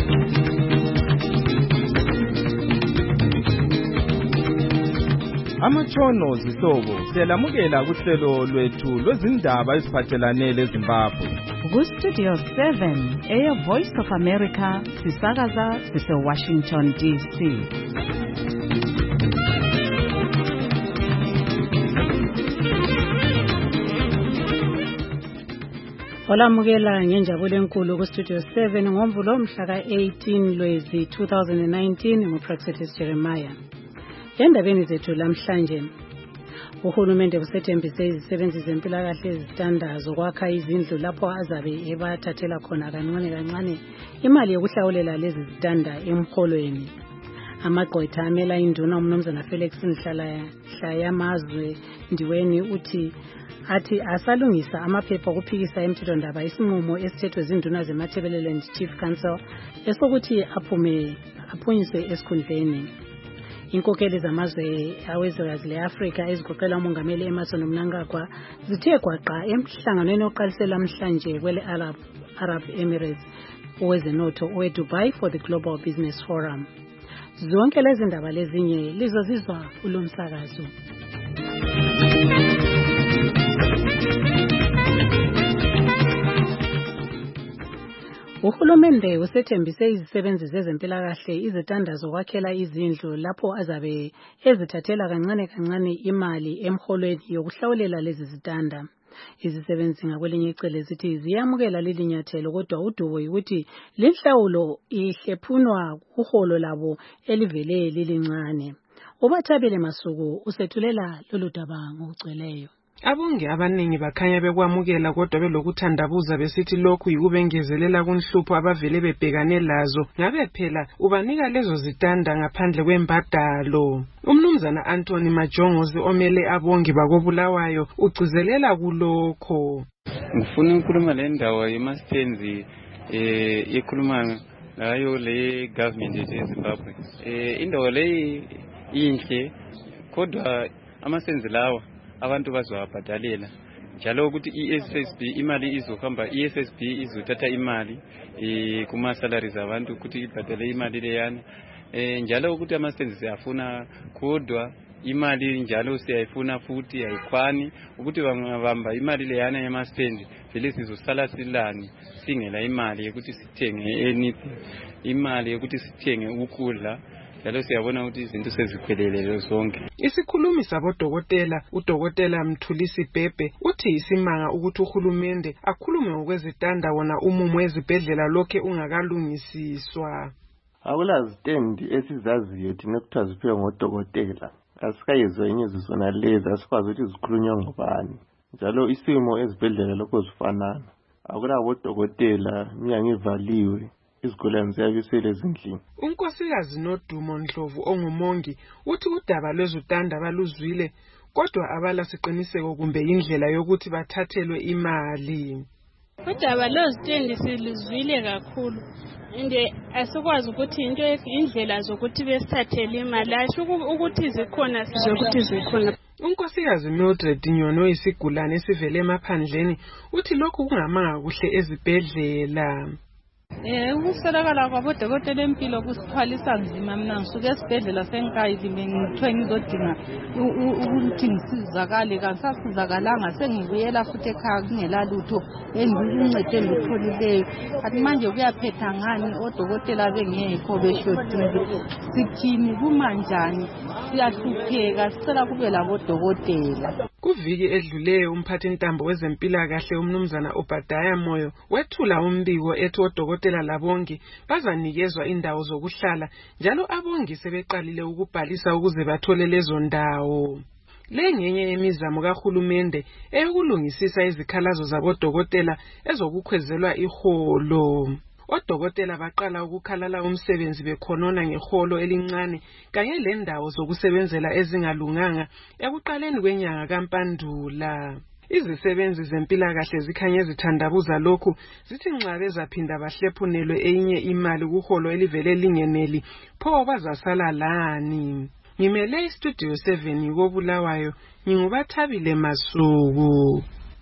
R: Amatshono zihlobo siyalamukela kuhlelo lwethu lwezindaba eziphathelane leZimbabwe.
B: Ku Studio seven, Air Voice of America, sisakaza sise Washington D C. Olamukela ngenjabulo enkulu ku Studio seven ngomvulo mhla ka eighteen Lwezi two thousand nineteen nguPraxidis Jeremiah. Endabeni zethu lamhlanje, uhulumende usethembise izisebenzi zempilakahle ezitandazo kwakha izindlu lapho azabe ebathathela khona kancane kancane imali yokuhlawulela lezi zitanda emholweni. Amagqwetha amela induna uMnumzana Felix Nhlayamazwe Ndiweni uthi athi asalungisa amaphepha okuphikisa emthethondaba isinqumo esithethwe zinduna zeMatabeleland Chief Council esokuthi aphume aphunyiswe esikhundleni. Inkokeli zamazwe awezwekazi leAfrika ezigoqela umongameli Emmerson Mnangagwa zithe gwaqa emhlanganweni oqalisela namhlanje kwele Arab Arab Emirates owezenotho oweDubai for the Global Business Forum. Zonke lezi ndaba lezinye lizozizwa kulomsakazo. Uhulumende usethembise izisebenzi zezempilakahle izitandazo kwakhela izindlu lapho azabe ezithathela kancane kancane imali emholweni yokuhlawulela lezi zitanda. Izisebenzi ngakwelinye icele zithi ziyamukela leli nyathelo kodwa udubo ukuthi lenhlawulo ihlephunwa kuholo labo elivele lilincane. Ubathabele Masuku usethulela lolu daba ngokugcweleyo.
S: Abonge abaningi bakhanya bekwamukela kodwa belokuthandabuza besithi lokhu yikubengezelela kunhlupho abavele bebhekane lazo ngabe phela ubanika lezo zitanda ngaphandle kwembadalo. Umnumzana Anthony Majongozi omele abongi bakobulawayo ugcizelela kulokho.
T: Ngifuna ukukhuluma le ndawo yeMastenzi eh ikhuluma ngayo le government yeZimbabwe. Eh indawo le inhle kodwa amasenzi lawa abantu bazowabhadalela njalo ukuthi iS S B imali izohamba iS S B izothatha imali eh kuma salaries abantu ukuthi ibhadale imali leyana eh njalo ukuthi amasenzi afuna kodwa imali njalo siyayifuna futhi ayikwani ukuthi bangabamba imali leyana yamastendi vele sizosala silani singela imali ukuthi sithenge anything imali ukuthi sithenge ukudla njalo siyabona ukuthi izinto seziphelele zonke.
S: Isikhulumi sabodokotela uDokotela Mthulisi Bhebhe uthi isimanga ukuthi uhulumende akhulume ngokwezitanda wona umumo wezibhedlela lokhe ungakalungisiswa.
U: Akulazitendi esizaziyo thina kuthiwa ziphiwe ngodokotela. Asikayezwa inyezo zona lezi asikwazi ukuthi zikhulunywa ngobani. Njalo isimo ezibhedlela lokho zifanana. Akulabodokotela minyango ivaliwe. Izigulane ziyabisele ezindlini.
S: Unkosikazi Nodumo Ndlovu ongumongi uthi udaba lwezitanda baluzwile kodwa abala siqiniseko kumbe indlela yokuthi bathathelwe imali.
V: Udaba lwezitanda siluzwile kakhulu. Inde asikwazi ukuthi into indlela zokuthi besithathele imali asho ukuthi zikhona zokuthi zikhona.
S: Unkosikazi Mildred Nyono oyisigulane esivele emaphandleni uthi lokhu kungamanga kuhle ezibhedlela.
W: Eh ukuswelakala kwabodokotela empilo kusiphalisa nzima. Mina ngisuke esibhedlela senkayili ngithwe ngizodinga ukuthi ngisizakale kansasizakalanga sengibuyela futhi ekhaya kungela lutho engikuncede ngitholileyo. Kanti manje kuyaphetha ngani odokotela bengekho beshotile sithini kumanjani siyahlupheka sicela kube labodokotela.
S: Kuviki edluleyo umphathintambo wezempilakahle umnumzana Obadiah Moyo wethula umbiko ethi odokotela labongi bazanikezwa indawo zokuhlala njalo abongi sebeqalile ukubhalisa ukuze bathole lezo ndawo. Le ngenye yemizamo kahulumende eyokulungisisa izikhalazo zabodokotela ezokukhwezelwa iholo. Odokotela baqala ukukhalala umsebenzi bekhonona ngeholo elincane kanye lendawo zokusebenzela ezingalunganga ekuqaleni kwenyanga kaMpandula. Izisebenzi zempilakahle zikhanye zithandabuza lokhu zithi nxa bezaphinda bahlephunelwe eyinye imali kuholo elivele lingeneli pho bazasala lani. Ngimele istudio seven koBulawayo ngingubathabile Masuku.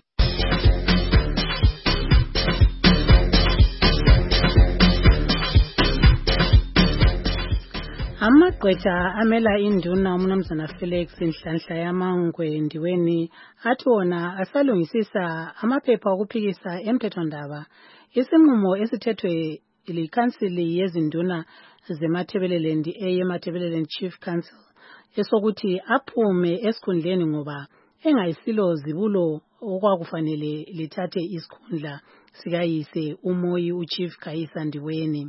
B: Amagqwetha amela induna umnumzana Felix Nhlanhla Yamangwe Ndiweni athi wona asalungisisa amaphepha okuphikisa emthethwandaba isinqumo esithethwe likhansili yezinduna zeMatabeleland eyeMatabeleland Chief Council esokuthi aphume esikhundleni ngoba engayisilo zibulo okwakufanele lithathe isikhundla sikayise uMoyi uChief Khayisa Ndiweni.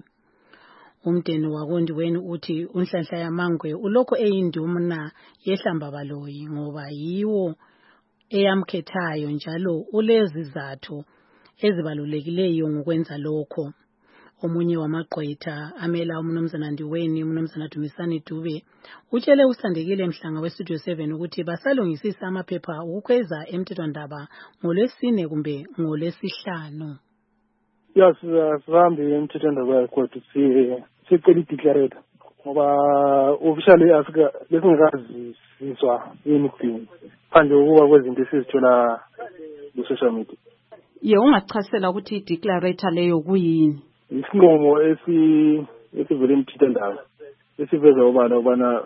B: Umdeni wakoNdiweni uthi uNhlanhla Yamangwe ulokho eyinduna yehlamba baloyi ngoba yiwo eyamkhethayo njalo ulezizathu ezibalulekileyo ngokwenza lokho. Omunye wamagqwetha amela umnumzana Ndiweni umnumzana Dumisani Dube utshele uSandekile Mhlanga weStudio seven ukuthi basalungisisa amaphepha ukukhweza emthethwandaba ngolwesine kumbe ngolwesihlanu.
C: Yes, sihambe emthethwandaba kodwa si sicela ideclarate ngoba officially Africa lesingakazi sizwa anything phandle ukuba kwezinto esizithola ku social media.
E: Ye ungachasela ukuthi ideclarate leyo kuyini?
C: Isinqumo esi esivele emthethwandaba esiveza ubala ubana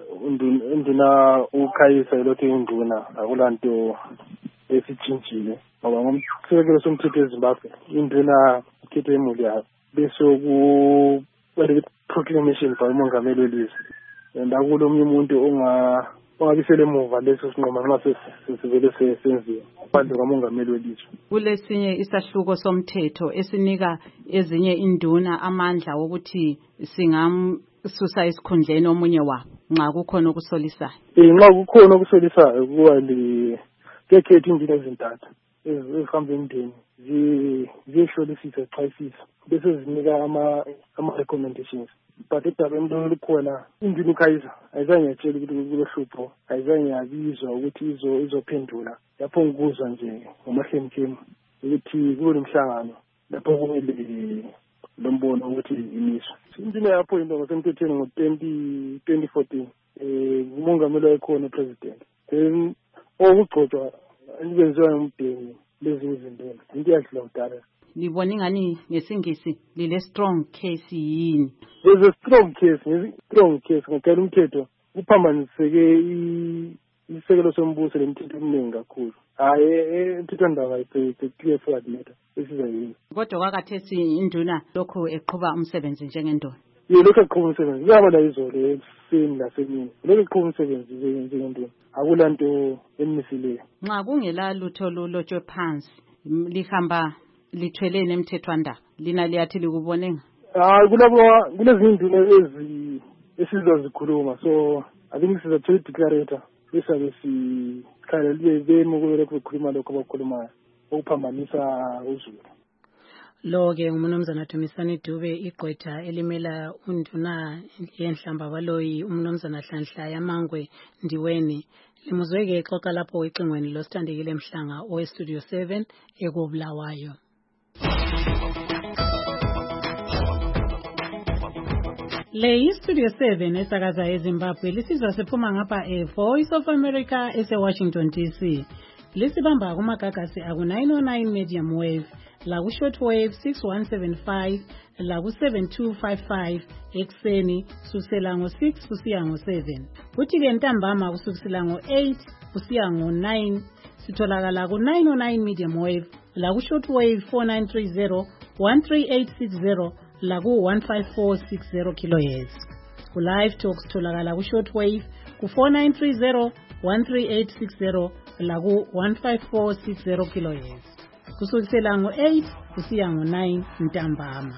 C: induna uKhayisa lokho induna akulanto esitshintshile ngoba ngomsekelo somthetho eZimbabwe induna ukhethe imuli yakhe bese ku proclamation by umongameli welizwe and akulo omunye umuntu onga ongabisele emuva leso sinqoma nxa sesivele senziwa phandle kwamongameli welizwe.
E: Kulesinye isahluko somthetho esinika ezinye induna amandla wokuthi singamsusa isikhundleni omunye wabo nxa kukhona ukusolisayo.
C: Eh nxa kukhona ukusolisayo kuba li kekhethi indina ezintathu ezihamba emndeni ziyehlolisisa zichasisa bese zinika ama ama recommendations but edabeni lokukhona indina uKhayisa ayizange yatshela ukuthi kulohlupho ayizange yabizwa ukuthi izo izophendula lapho ngikuzwa nje ngomahlemkhemu ukuthi kube nomhlangano lapho kumele lombono ukuthi imiswe indina yapho into ngasemthethweni ngo twenty fourteen eh umongameli wayekhona president then okugcotshwa enziwa umdeni lezi izindlela into yakhe udala.
E: Libona ingani ngesingisi lile strong case yini?
C: There's a strong case, a strong case ngicela umthetho uphambaniseke isekelo sombuso lemthetho eminingi kakhulu. Hayi emthethwandaba iphethe clear forward matter esizayini.
E: Kodwa kwakathethi induna lokho eqhuba umsebenzi njengendona.
C: Yebo lokho eqhuba umsebenzi kuyaba la izolo esini lasemini. Lokho eqhuba umsebenzi njengendona. Akulanto emisileyo.
E: Nxa kungela lutho lolotshwe phansi lihamba lithwelene emthethwandaba lina liyathi likubonenga.
C: Hayi kulabo kulezinduna ezi esizozikhuluma so I think sizathola ideclarator besabe sikhala libe bemukele ukukhuluma lokho abakhulumayo okuphambanisa uzulu.
B: Lo-ke umnumzana Dumisani Dube igqwetha elimela unduna yenhlamba baloyi umnumzana Nhlanhla Yamangwe Ndiweni limuzweke exoxa lapho ecingweni loSithandekile Mhlanga oweStudio seven ekoBulawayo. Le iStudio seven esakaza eZimbabwe lisizwa sephuma ngapha eVoice of America eseWashington D C. Lisibamba kumagagasi aku nine oh nine medium wave la ku shortwave six one seven five la ku seven two five five ekseni kusukela ngo six kusiya ngo seven. Kuthi ke ntambama kusukela ngo eight kusiya ngo nine sitholakala ku nine oh nine medium wave la ku shortwave four nine three zero one three eight six zero la ku one five four six zero kilohertz. Ku live talks tholakala ku shortwave ku four nine three zero one three eight six zero laku one five four six zero kilohertz kusukisela ngo eight kusiya ngo nine ntambama.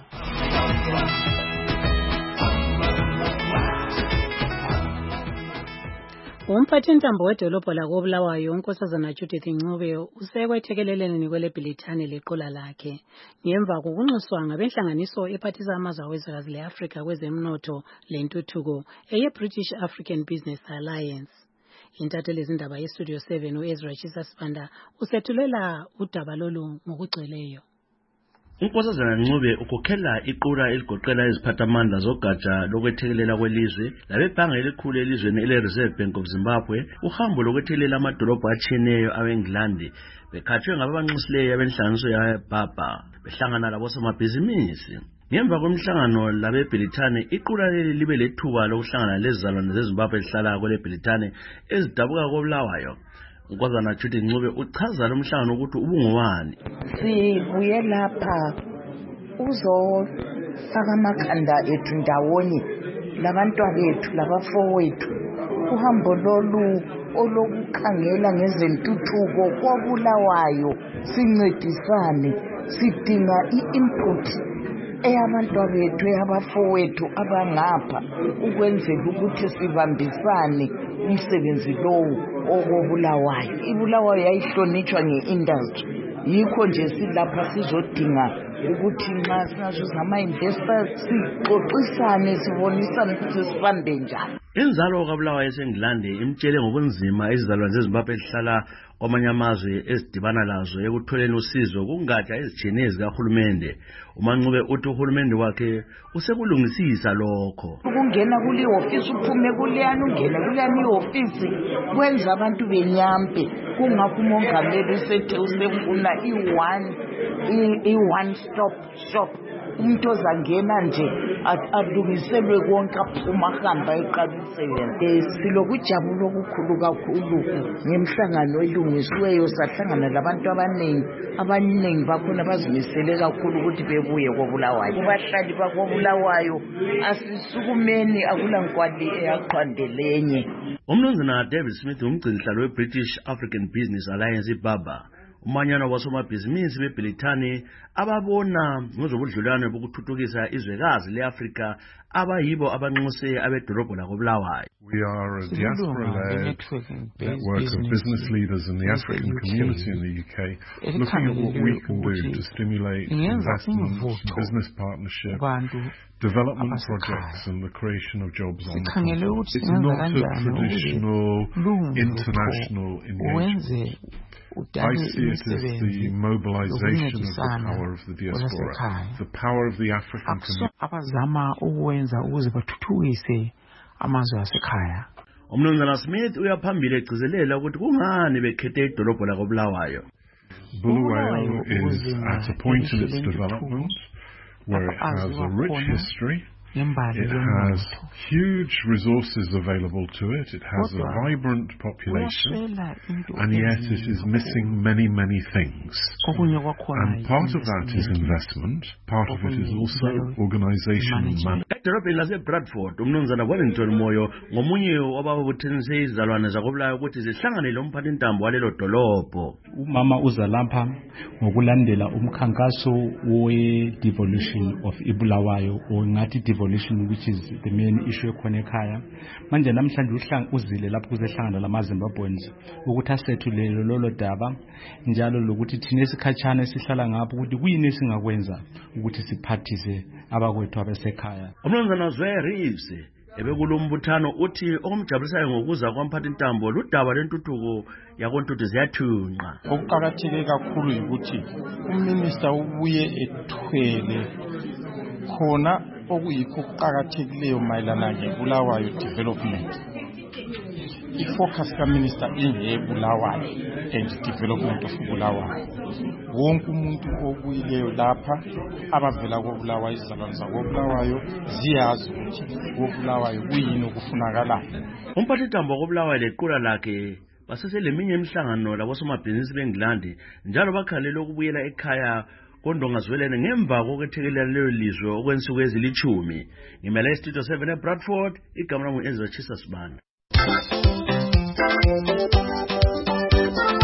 B: Umphathintambo wedolobho lakoBulawayo unkosazana Judith Ncube usekwethekeleleni kwelebhilithane lequla lakhe ngemva kokunxuswa ngabenhlanganiso ephathisa amazwe awezwekazi le-Afrika kwezemnotho lentuthuko eye-British African Business Alliance. Intatheli izindaba ye-Studio seven u-Ezra Chisa Sibanda usethulela udaba lolu ngokugcweleyo.
D: Unkosazana Ncube ukhokhela iqula eligoqela iziphathamandla zogatsha lokwethekelela kwelizwe labebhange elikhulu elizweni ele-Reserve Bank of Zimbabwe uhambo lokwethekelela amadolobho atshiyeneyo awe-England bekhathwe ngababanxusileyo abenhlanganiso yaBaba behlangana labosomabhizinisi. Ngemva kwemhlangano labebhilithane iqula leli libe lethuba lokuhlangana lezizalwane zeZimbabwe ezihlala kwelebhilithane ezidabuka koBulawayo. Unkosazana Judith Ncube uchaza lo mhlangano ukuthi ubungowani.
G: Sibuye lapha uzofaka amakhanda ethu ndawonye labantwana bethu labafowethu uhambo lolu olokukhangela ngezentuthuko koBulawayo sincedisane sidinga i-input eyabantwana bethu eyabafowethu abangapha ukwenzela ukuthi sibambisane umsebenzi lowo okoBulawayo. iBulawayo yayihlonitshwa nge-industry yikho nje silapha sizodinga ukuthi nxa singazuza ama-investors sixoxisane sibonisane ukuthi sibambe njani.
D: Inzalo kaBulawayo eseNgilandi imtshele ngobunzima izizalwane zeZimbabwe ezihlala kwamanye amazwe ezidibana lazo ekutholeni usizo kungatsha ezitshiyeneyo zikahulumende. uMancube uthi uhulumende wakhe usekulungisisa lokho.
G: Ukungena kule office uphume kuleyana ungene kuleyana ioffice kwenza abantu benyampe kungakho umongameli usethe usefuna i-one i-one stop shop umuntu ozangena nje alungiselwe konke aphuma ahamba eqalisele. Silokujabulo okukhulu kakhulu ngemhlangano elungisiweyo sahlangana labantu abaningi abaningi bakhona bazimisele kakhulu ukuthi bebuye koBulawayo. Kubahlali bakoBulawayo asisukumeni akulankwali eyaqhandelenye.
D: Umnumzana David Smith umgcinisihlalo we-British African Business Alliance iBaba umanyano wasomabhizinisi bebhilithane ababona ngezobudlelwano bokuthuthukisa izwekazi le-Afrika abayibo abanxuse abedolobho lakoBulawayo.
I: We are a diaspora-led network of business leaders in the African community in the U K, looking at what we can do to stimulate investment, business partnership, development projects and the creation of jobs on the continent. It's not a traditional international engagement. I see it as the mobilization of the power of the diaspora, the power of the African community.
D: Umnumzana Smith uyaphambili egcizelela ukuthi kungani bekhethe idolobho lakoBulawayo.
I: Bulawayo is at a point in its development where it has a rich history. It has huge resources available to it. It has a vibrant population, and yet it is missing many, many things. And part of that is investment. Part of it is also organization and management.
D: Edolobheni lase-Bradford umnumzana Wellington Moyo ngomunye wababuthenise izizalwane zakoBulawayo ukuthi zihlanganele umphathintambo walelo dolobho.
X: Umama uza lapha ngokulandela umkhankaso we-devolution of iBulawayo ongathi devolution, which is the main issue ekhona ekhaya. Manje namhlanje uhlang uzile lapho kuzehlangana lamaZimbabweans ukuthi asethulele lolo daba njalo lokuthi thina esikhatshana esihlala ngapho ukuthi kuyini esingakwenza ukuthi siphathise abakwethu abasekhaya.
D: Umnumzana Zwe Reeves ebekulombuthano uthi okumjabulisayo ngokuza kwamphathintambo ludaba lentuthuko yakontuthu ziyathunqa.
Y: Okuqakatheke kakhulu ukuthi uMinister ubuye ethwele khona okuyikho okuqakathekileyo mayelana ngeBulawayo development. I-focus kaMinister ingeyeBulawayo and development of Bulawayo. Wonke umuntu obuyileyo lapha abavela koBulawayo izizalwane zakoBulawayo ziyazi ukuthi koBulawayo kuyini okufunakalayo.
D: Umphathintambo koBulawayo lequla lakhe baseseleminye imihlangano labosomabhizinisi beNgilandi njalo bakhalele ukubuyela ekhaya kondongazwelene ngemva kokwethekelela lelo lizwe okwensuku ezilithumi. Ngimele eStudio seven eBradford, igama lami Ezra Chisa Sibanda.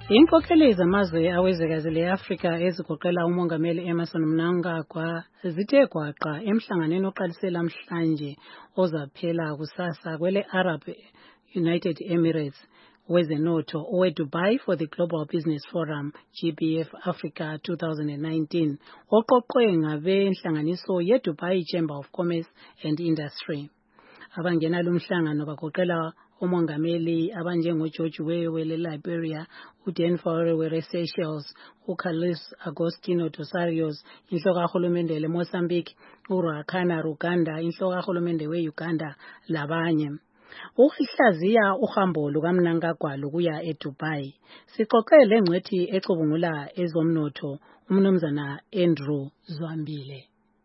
B: Inkokheli zamazwe awezwekazi le-Afrika ezigoqela umongameli Emmerson Mnangagwa zithe gwaqa emhlanganweni oqalisela namhlanje ozaphela kusasa kwele Arab United Emirates wezenotho owe-Dubai for the Global Business Forum G B F Africa twenty nineteen oqoqwe ngabenhlanganiso ye-Dubai Chamber of Commerce and Industry. Abangena lumhlangano bagoqela umongameli abanjengoGeorge Weah wele-Liberia, uDan Faure wele-Seychelles, uCarlos Agostinho dos Santos, inhloko kahulumende le-Mozambique, uRuacana Ruganda, inhloko kahulumende we-Uganda, labanye. Ukuhlaziya uhambo lukaMnangagwa lokuya eDubai. Sixoxele ngcwethi ecubungula ezomnotho umnumzana Andrew Zwambile.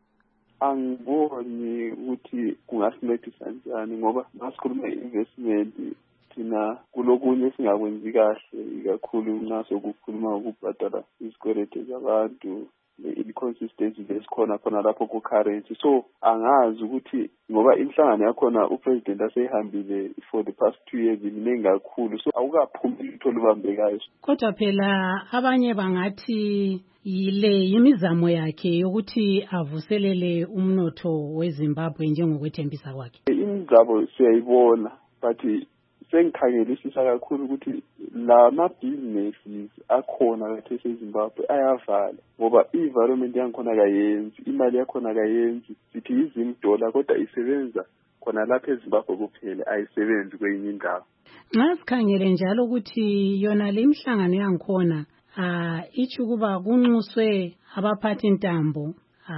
H: Angiboni ukuthi kungasincedisa kanjani ngoba masikhuluma investment thina kulokunye esingakwenzi kahle ikakhulu nxa sokukhuluma ukubhadala izikweletu zabantu le-inconsistency lesikhona khona lapho ku-currency. So angazi ukuthi ngoba inhlangano yakhona upresident aseyihambile for the past two years iminingi kakhulu, so awukaphumi lutho olubambekayo.
B: Kodwa phela abanye bangathi yile imizamo yakhe yokuthi avuselele umnotho weZimbabwe njengokwethembisa kwakhe.
H: Imizamo siyayibona but sengikhangelisisa kakhulu ukuthi la ma-businesses akhona kathesi eZimbabwe ayavala ngoba i-environment yankhona kayenzi, imali yakhona kayenzi, sithi izimdola kodwa isebenza khona lapha eZimbabwe kuphela, ayisebenzi kwenye indawo.
B: Nxa sikhangele njalo ukuthi yona le imhlangano yankhona ah ithi kuba kunxuswe abaphathi ntambo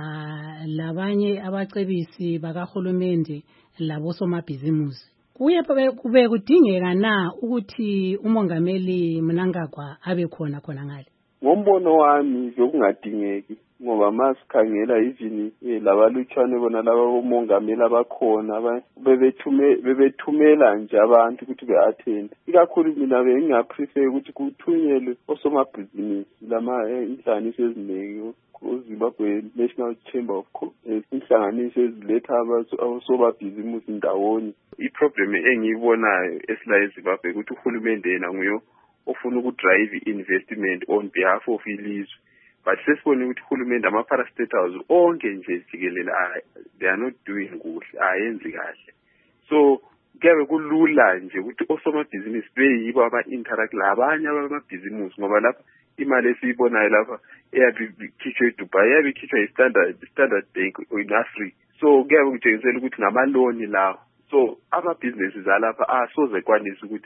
B: ah labanye abacebisi bakahulumende labosomabhizimusi. Kuye kube kudingeka na ukuthi umongameli Mnangagwa abe khona khona ngale?
H: Ngombono wami zokungadingeki ngoba masikhangela even labalutshwane bona laba bomongameli abakhona bebethume bebethumela nje abantu ukuthi be-attend. Ikakhulu mina bengingaprefer ukuthi kuthunyelwe osomabhizinisi lama inhlanganiso eziningi uZimbabwe National Chamber of Commerce, inhlanganiso eziletha abasobabhizinisi ndawonye. I-problem engiyibonayo esila eZimbabwe ukuthi uhulumende yena nguyo ofuna ukudrive investment on behalf of ilizwe. But sesibone ukuthi uhulumende ama-parastatals onke nje jikelele they are not doing kuhle, ayenzi kahle. So kuyabe kulula nje ukuthi osomabhizinisi beyibo aba-interact labanye abamabhizinisi ngoba lapha imali esiyibonayo lapha eyabikhitshwe eDubai yabikhitshwa yi-standard standard bank in Africa. So kuyabe kutshengisela ukuthi ngamaloni lawo. So ama-businesses alapha asoze kwanisa ukuthi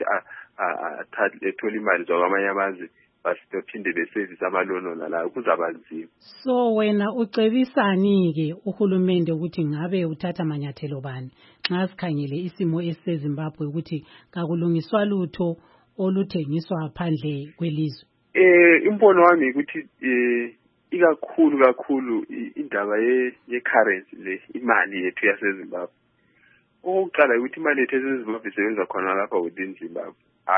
H: athole imali zakwamanye amazwe basiphinde besevise amalono nalayo kuzaba nzima.
B: So wena ucebisani-ke uhulumende ukuthi ngabe uthatha manyathelo bani nxa sikhangele isimo esiseZimbabwe ukuthi kakulungiswa lutho oluthengiswa phandle kwelizwe?
H: Eh imbono wami ukuthi eh ikakhulu kakhulu indaba ye-currency le imali yethu yaseZimbabwe. Oqala ukuthi imali yethu yaseZimbabwe isebenza khona lapha within Zimbabwe.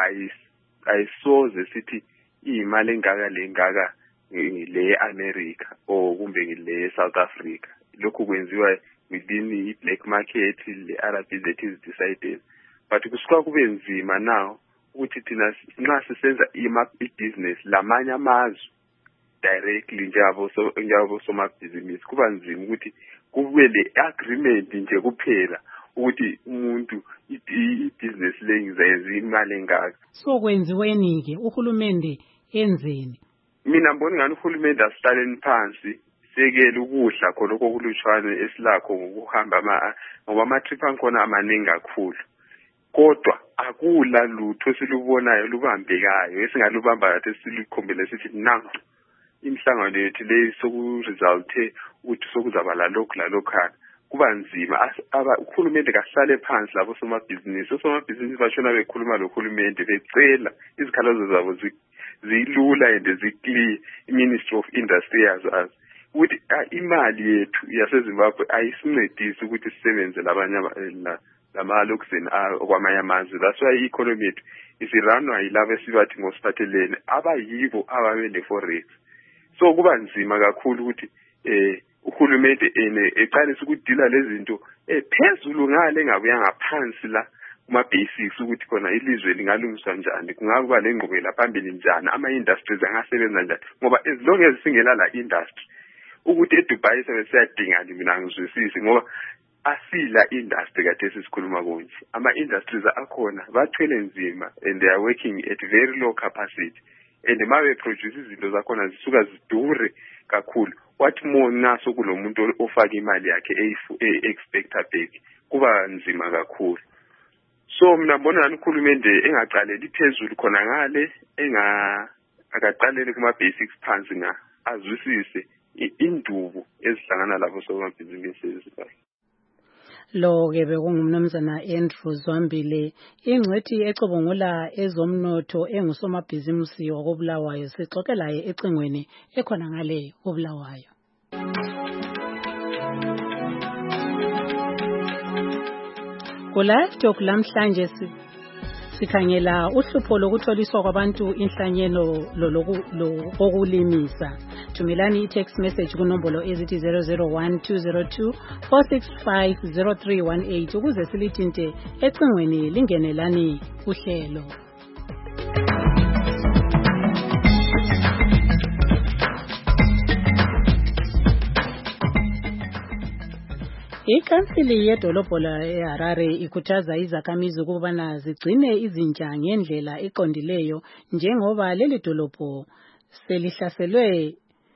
H: Ayisoze sithi imali engaka lengaka le America or kumbe le South Africa. Lokhu kwenziwa within i-black market le Arab that is decided. But kusuka kube nzima now ukuthi thina nxa sisenza i-business lamanye amazwe directly njalo so njalo somabhizinisi kuba nzima ukuthi kube le agreement nje kuphela ukuthi umuntu i-business le ngizayenza imali engaka.
B: So kwenziweni ke uhulumende enzeni?
H: Mina ngibona ngani uhulumende asihlaleni phansi sekele ukudla khona okulutshwane esilakho ngokuhamba ama ngoba ama-trip ankhona amaningi kakhulu. Kodwa akula lutho silubonayo lubambekayo esingalubamba kathi silikhombele sithi nangu imhlangano yethu le sokuresulthe ukuthi sokuzaba la lokhu la lokhana kuba nzima. Uhulumende kahlale phansi labo somabhizinisi osomabhizinisi bashona bekhulumalohulumende becela izikhalazo zabo zilula and ziclear. I-Ministry of Industry yazazi ukuthi imali yethu yaseZimbabwe ayisincedisi ukuthi sisebenze labanye lama-loxen okwamanye amazwe. That's why i-economy yethu isiranwa yilabo esibathi ngosiphathelene abayibo ababele forex. So kuba nzima kakhulu ukuthi eh uhulumende ene eqalisa ukudila lezinto ephezulu ngale ngabuya ngaphansi la kuma basics ukuthi khona ilizwe lingalungiswa njani, kungakuba lengqubela phambili njani, ama industries angasebenza njani, ngoba as long as singela la industry ukuthi eDubai sebesiyadinga mina ngizwisisi ngoba asila industry kade sisikhuluma konje. Ama industries akhona bachele nzima and they are working at very low capacity, and mabe produce izinto zakhona zisuka zidure kakhulu. What more naso kulomuntu ofaka imali yakhe e-expecta back kuba nzima kakhulu. So mina mbona nani ukhulumende engaqaleli phezulu khona ngale enga akaqalele kuma basics phansi nga azwisise indubu ezihlangana lapho somabhizinisi ezibali.
B: Lo ke bekungumnumzana Andrew Zwambile, ingcwethi ecobongula ezomnotho engusomabhizinisi wakobulawayo, sixoxelaye ecingweni ekhona ngale obulawayo. Ku-Live Talk lamhlanje sikhangela uhlupho lokutholiswa kwabantu inhlanyelo lokulimisa. Thumelani i-text message kunombolo ezithi zero zero one two zero two four six five zero three one eight ukuze silithinte ecingweni lingenelani uhlelo. Ikhansili yedolobho leHarare ikhuthaza izakhamizi ukubana zigcine izinja ngendlela eqondileyo njengoba leli dolobho selihlaselwe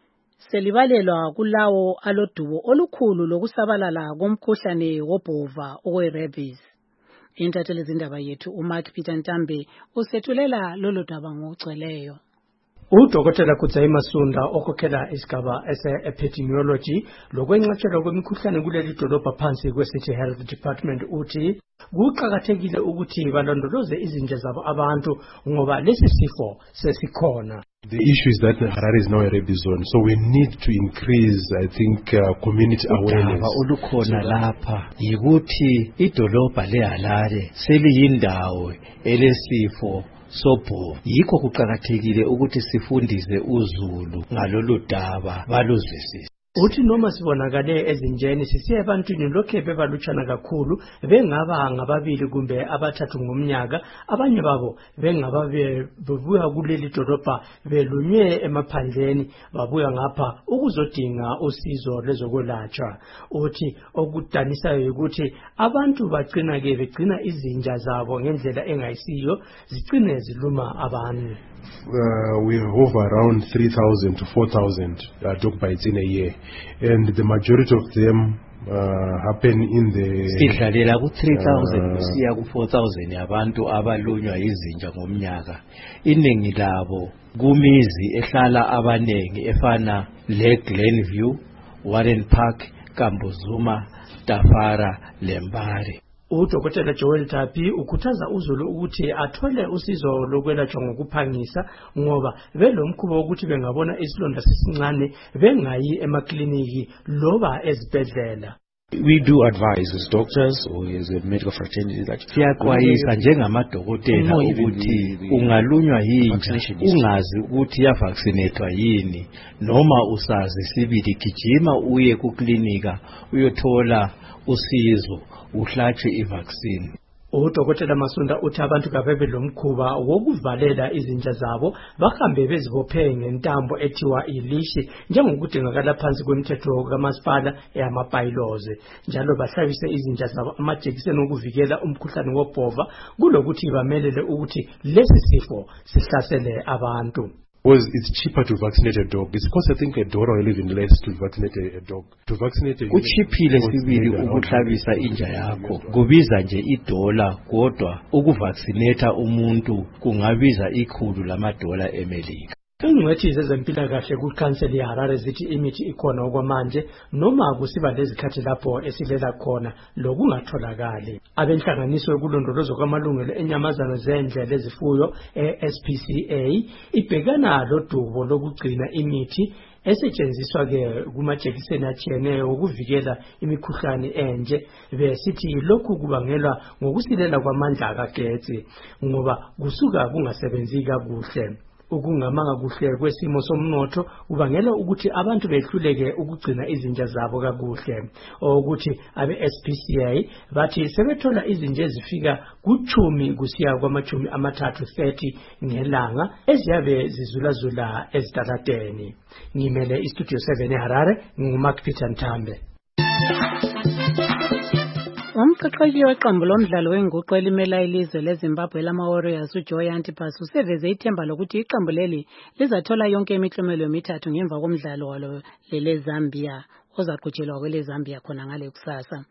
B: selibalelwa kulawo alodubo olukhulu lokusabalala komkhuhlane wobhova owe-rabies. Intatheli izindaba yethu uMark Peter Ntambe usethulela lolu daba ngokugcweleyo.
J: Udokotela Kudzai Masunda okhokhela isigaba ese-epidemiology lokwenqatshelwa kwemikhuhlane kuleli dolobha phansi kwe-City Health Department uthi kuqakathekile ukuthi balondoloze izinja zabo abantu ngoba lesi sifo sesikhona.
K: The issue is that Harare is now a rabies zone, so we need to increase, I think, uh, community awareness.
L: Udaba olukhona lapha yikuthi idolobha leHarare seliyindawo elesifo sobho. Yikho kuqakathekile ukuthi sifundise uZulu ngalolu daba baluzwisise.
J: Uthi noma sibonakale ezinjeni sisiye ebantwini lokhe bebalutshana kakhulu, bengaba ngababili kumbe abathathu ngomnyaka, abanye babo bengaba bebuya kuleli dolobha belunywe emaphandleni babuya ngapha ukuzodinga usizo lezokwelatshwa. Uthi okudanisayo ukuthi abantu bagcina ke begcina izinja zabo ngendlela engayisiyo, zigcine ziluma abantu.
K: Uh, we have around three thousand to four thousand uh, dog bites in a year, and the majority of them uh, happen in the
L: sidlalela ku three thousand kusiya ku four thousand abantu abalunywa izinja ngomnyaka. Iningi labo kumizi ehlala abanengi efana le Glenview, Warren Park, Kambuzuma, Tafara, Lembari.
J: Udokotela Joel Tapi ukhuthaza uZulu ukuthi athole usizo lokwelatshwa ngokuphangisa ngoba belomkhuba ukuthi bengabona isilonda sesincane bengayi emakliniki loba ezibhedlela.
L: We do advise as doctors or as a medical fraternity that siyaxwayisa njengamadokotela ukuthi ungalunywa yinja ungazi ukuthi ya vaccinatwa yini, noma usazi sibili gijima uye ku klinika uyothola usizo uhlatshwe ivaccine.
J: Udokotela Masunda uthi abantu kabebe lomkhuba wokuvalela izinja zabo bahambe bezibophe ngentambo ethiwa ilishi njengokudingakala phansi kwemithetho kamasipala eyama-bylaws, njalo bahlabise izinja zabo amajekiseni okuvikela umkhuhlane wobhova kulokuthi bamelele ukuthi lesi sifo sihlasele abantu.
K: Because it's cheaper to vaccinate a dog. It's cost, I think, a dollar or even less to vaccinate a, a dog. To vaccinate a
L: kuchiphile sibili ukuhlabisa inja yakho kubiza nje idola, kodwa ukuvaccinate umuntu kungabiza ikhulu lamadola eMelika.
J: Ingcwethi zezempilakahle kukhanseli yeHarare zithi imithi ikhona okwamanje noma kusiba lezikhathi lapho esilela khona lokungatholakali. Abenhlanganiso yokulondolozwa kwamalungelo enyamazana zendle lezifuyo e-S P C A ibhekana lodubo lokugcina imithi esetshenziswa ke kumajekiseni atshiyeneyo ukuvikela imikhuhlane enje, besithi lokhu kubangelwa ngokusilela kwamandla kagetsi ngoba kusuka kungasebenzi kakuhle. ukungamanga kuhle kwesimo somnotho ubangela ukuthi abantu behluleke ukugcina izinja zabo kakuhle ukuthi abe S P C A bathi sebethola izinja ezifika kuchumi kusiya kwamachumi amathathu thirty ngelanga eziyabe zizulazula ezitalateni. Ngimele istudio seven eHarare nguMark Peter Ntambe.
B: Umqeqeshi weqembu lomdlalo wenguqu elimela ilizwe leZimbabwe lama Warriors uJoy Antipas useveze ithemba lokuthi iqembu leli lizathola yonke imiklomelo emithathu ngemva komdlalo walo lele Zambia ozaqhutshelwa kwele Zambia khona ngale kusasa.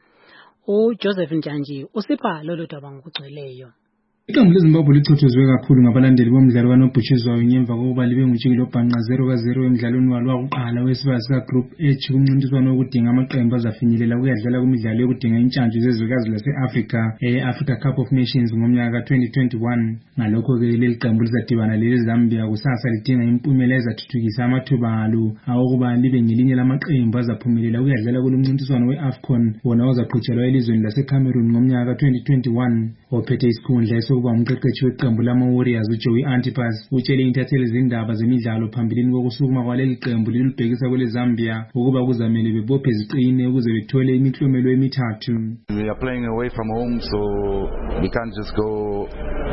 B: uJoseph Njanji usipha lolu daba ngokugcweleyo.
M: Iqembu leZimbabwe lichothozwe kakhulu ngabalandeli bomdlalo kanobhutshuzwayo ngemva kokuba libe ngutshikilo bhanqa zero ka zero emidlalweni walo wakuqala wesibaya sika Group H kumncintiswano wokudinga amaqembu azafinyelela ukuyadlala kumidlalo yokudinga intshantshu zezwekazi lase-Africa e-Africa Cup of Nations ngomnyaka ka twenty twenty-one. Ngalokho-ke leli qembu lizadibana lele Zambia kusasa lidinga impumela ezathuthukisa amathuba alo awokuba libe ngelinye lamaqembu azaphumelela ukuyadlala kulo mncintiswano we-AFCON wona ozaqhutshelwa elizweni laseCameroon ngomnyaka ka twenty twenty-one. Ophethe isikhundla sokuba umqeqeshi weqembu lama Warriors uJoey Antipas utshele intatheli zindaba zemidlalo phambilini kokusukuma kwaleli qembu lilibhekisa kwele Zambia ukuba kuzamele bebophe ziqine ukuze bethole imiklomelo emithathu.
N: We are playing away from home, so we can't just go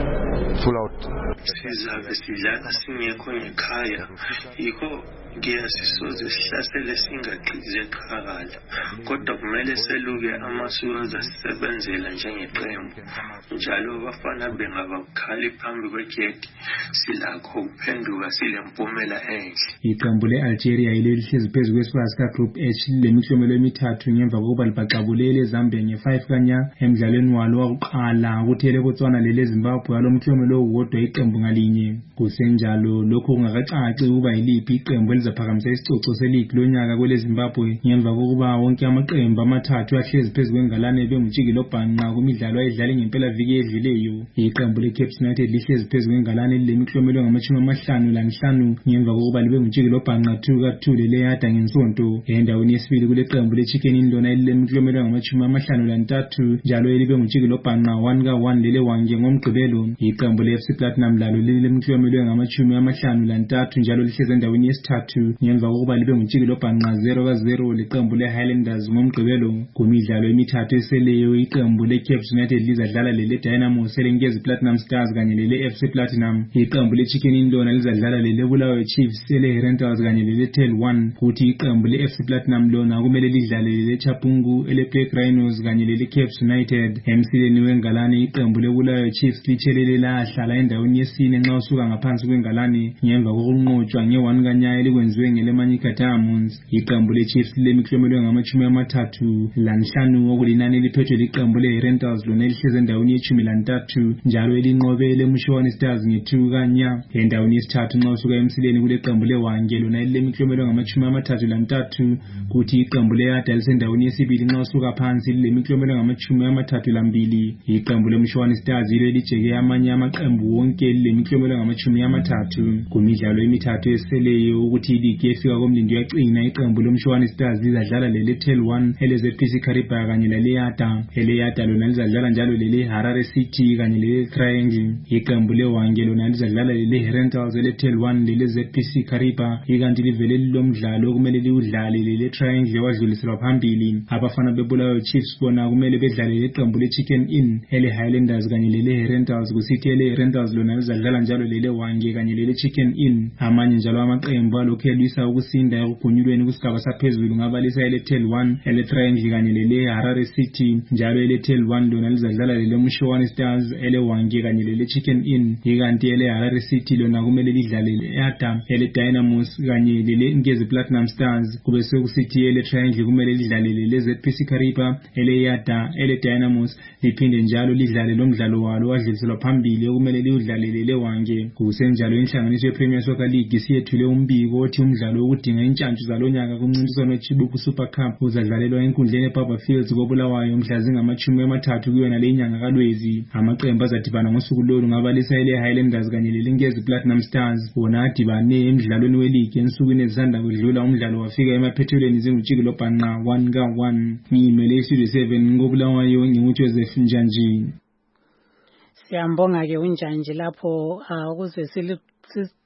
N: full out.
O: Sizabe sidlala singekho ngekhaya yikho ngiyasisoze sihlasele singagqize eqhakala kodwa kumele seluke amasu azasebenzela njengeqembu njalo bafana bengabakhali phambi kwegedi silakho kuphenduka silempumela enhle.
M: Iqembu le-Algeria yile lihlezi phezu kwesibaya sika Group H lemiklomelo emithathu ngemva kokuba libhaxabulele eZambia nge-five kanya emidlalweni walo wakuqala kuthele Botswana lele Zimbabwe alomklomelo owodwa iqembu ngalinye. Kusenjalo lokho kungakacaci ukuba yiliphi iqembu elizaphakamisa isicoco seligi lonyaka kwele Zimbabwe ngemva kokuba wonke amaqembu amathathu ahlezi phezu kwengalane bengutshikilo bhanqa kumidlalo ayidlale ngempela viki edluleyo. Iqembu leCape United lihlezi phezu kwengalane lemiklomelo ngamashumi amahlanu lanhlanu ngemva kokuba libe ngutshikilo bhanqa two ka two lele yada ngensonto. Endaweni yesibili kule qembu leChicken Inn lona elilemiklomelo ngamashumi amahlanu lantathu njalo elibe ngutshikilo bhanqa one ka one lele wange ngomgqibelo. Iqembu le-F C Platinum lalo lilemklomelo ngamashumi amahlanu lantathu njalo lihlezi endaweni yesithathu ngemva kokuba libe ngutshikilo bhanqa zero ka zero leqembu le-Highlanders ngomgqibelo. Kumidlalo emithathu eseleyo iqembu leCape United lizadlala lele Dynamo Serengezi Platinum Stars kanye lele F C Platinum. Iqembu leChicken Inn lona lizadlala lele Bulawayo Chiefs ele Rentals kanye lele Tel one kuthi iqembu le-F C Platinum lona kumele lidlale lele Chapungu ele Black Rhinos kanye lele Cape United. Emsileni wengalane iqembu leBulawayo Chiefs litshelele lahlala endaweni yesine nxa usuka ngaphansi kwengalane ngemva kokunqotshwa nge-one kanya elikwenziwe ngeleManyika Diamonds. Iqembu leChiefs lilemiklomelo ngamashumi amathathu lanhlanu okulinani eliphethwe liqembu le-Rentals lona elihlezi endaweni yeshumi lantathu njalo elinqobe leMushwane Stars nge-two kanya. Endaweni yesithathu nxa usuka emsileni kule qembu leWange lona elilemiklomelo ngamashumi amathathu lantathu kuthi iqembu leYada lisendaweni yesibili nxa usuka phansi lilemiklomelo ngamashumi amathathu lambili. Iqembu leMushwane Stars yilo elijeke amanye amaqembu wonke lilemiklomelo ngamashumi amathathu. Kumidlalo emithathu eseleyo ukuthi iligi efika komlindo yaqina iqembu leMushwane Stars lizadlala lele Tel one ele Z P C Kariba kanye lele Yada. Ele Yada lona lizadlala njalo lele Harare City kanye lele Triangle. Iqembu leWange lona lizadlala lele Rentals ele Tel one lele Z P C Kariba ikanti livele lilomdlalo kumele liwudlale lele Triangle wadluliselwa phambili. Abafana beBulawayo Chiefs bona kumele bedlale lele qembu leChicken Inn ele Highlanders kanye lele Rentals kusithi ele Rentals lona lizadlala njalo lele Wange kanye lele Chicken Inn. Amanye njalo amaqembu alokhu elwisa ukusinda ekugunyulweni kusigaba saphezulu ngabalisa ele Tel one ele Triangle kanye lele Harare City njalo ele Tel one lona lizadlala lele Mushwane Stars ele Wange kanye lele Chicken Inn ikanti ele Harare City lona kumele lidlale lele Yada ele Dynamos kanye lele Ngezi Platinum Stars kube sekusithi ele Triangle kumele lidlale lele Z P C Kariba ele Yada ele Dynamos liphinde njalo lidlale lo mdlalo walo wadluliselwa phambili okumele liwudlale lele Wange. Kusenjalo inhlanganiso yePremier Soccer League siyethule umbiko othi umdlalo wokudinga intshantshu zalonyaka kumncintiswano weChibuku Super Cup uzadlalelwa enkundleni eBaba Fields koBulawayo mhla zingamashumi amathathu kuyona le nyanga kaLwezi. Amaqembu azadibana ngosuku lolu ngabalisa ele Highlanders kanye lele Ngezi Platinum Stars wona adibane emidlalweni weligi ensukwini ezisanda kudlula umdlalo wafika emaphethelweni zingutshikilo bhanqa one ka one. Ngimele iStudio seven koBulawayo nginguJoseph Njanji.
B: Siyambonga ke uNjanji lapho ukuze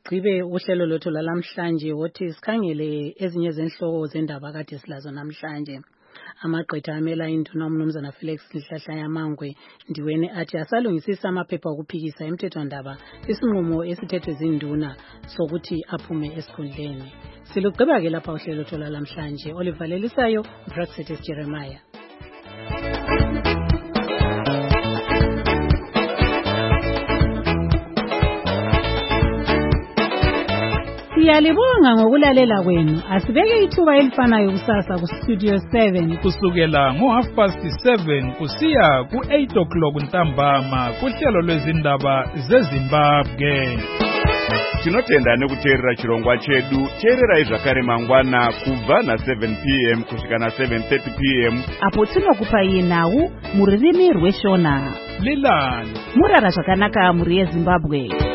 B: sigqibe uhlelo lwethu lalamhlanje wothi sikhangele ezinye zenhloko zendaba kade silazo namhlanje. Amagqwetha amela induna umnumzana Felix Lihlahla Yamangwe ndiweni athi asalungisisa amaphepha okuphikisa emthethwandaba isinqumo esithethwe zinduna sokuthi aphume esikhundleni. Silugqiba ke lapha uhlelo lwethu lalamhlanje. Olivalelisayo Braxetis Jeremiah. Siyalibonga ngokulalela kwenu. Asibeke ithuba elifanayo kusasa ku Studio seven
A: kusukela ngo half past seven kusiya ku eight o'clock ntambama kuhlelo lwezindaba zeZimbabwe.
F: Tinotenda nekuteerera chirongwa chedu. Teererai zvakare mangwana kubva na seven p m kusvika na seven thirty p m
P: apo tinokupa iye nhau muririmi rweshona.
A: Lilani
P: murara zvakanaka muri yeZimbabwe.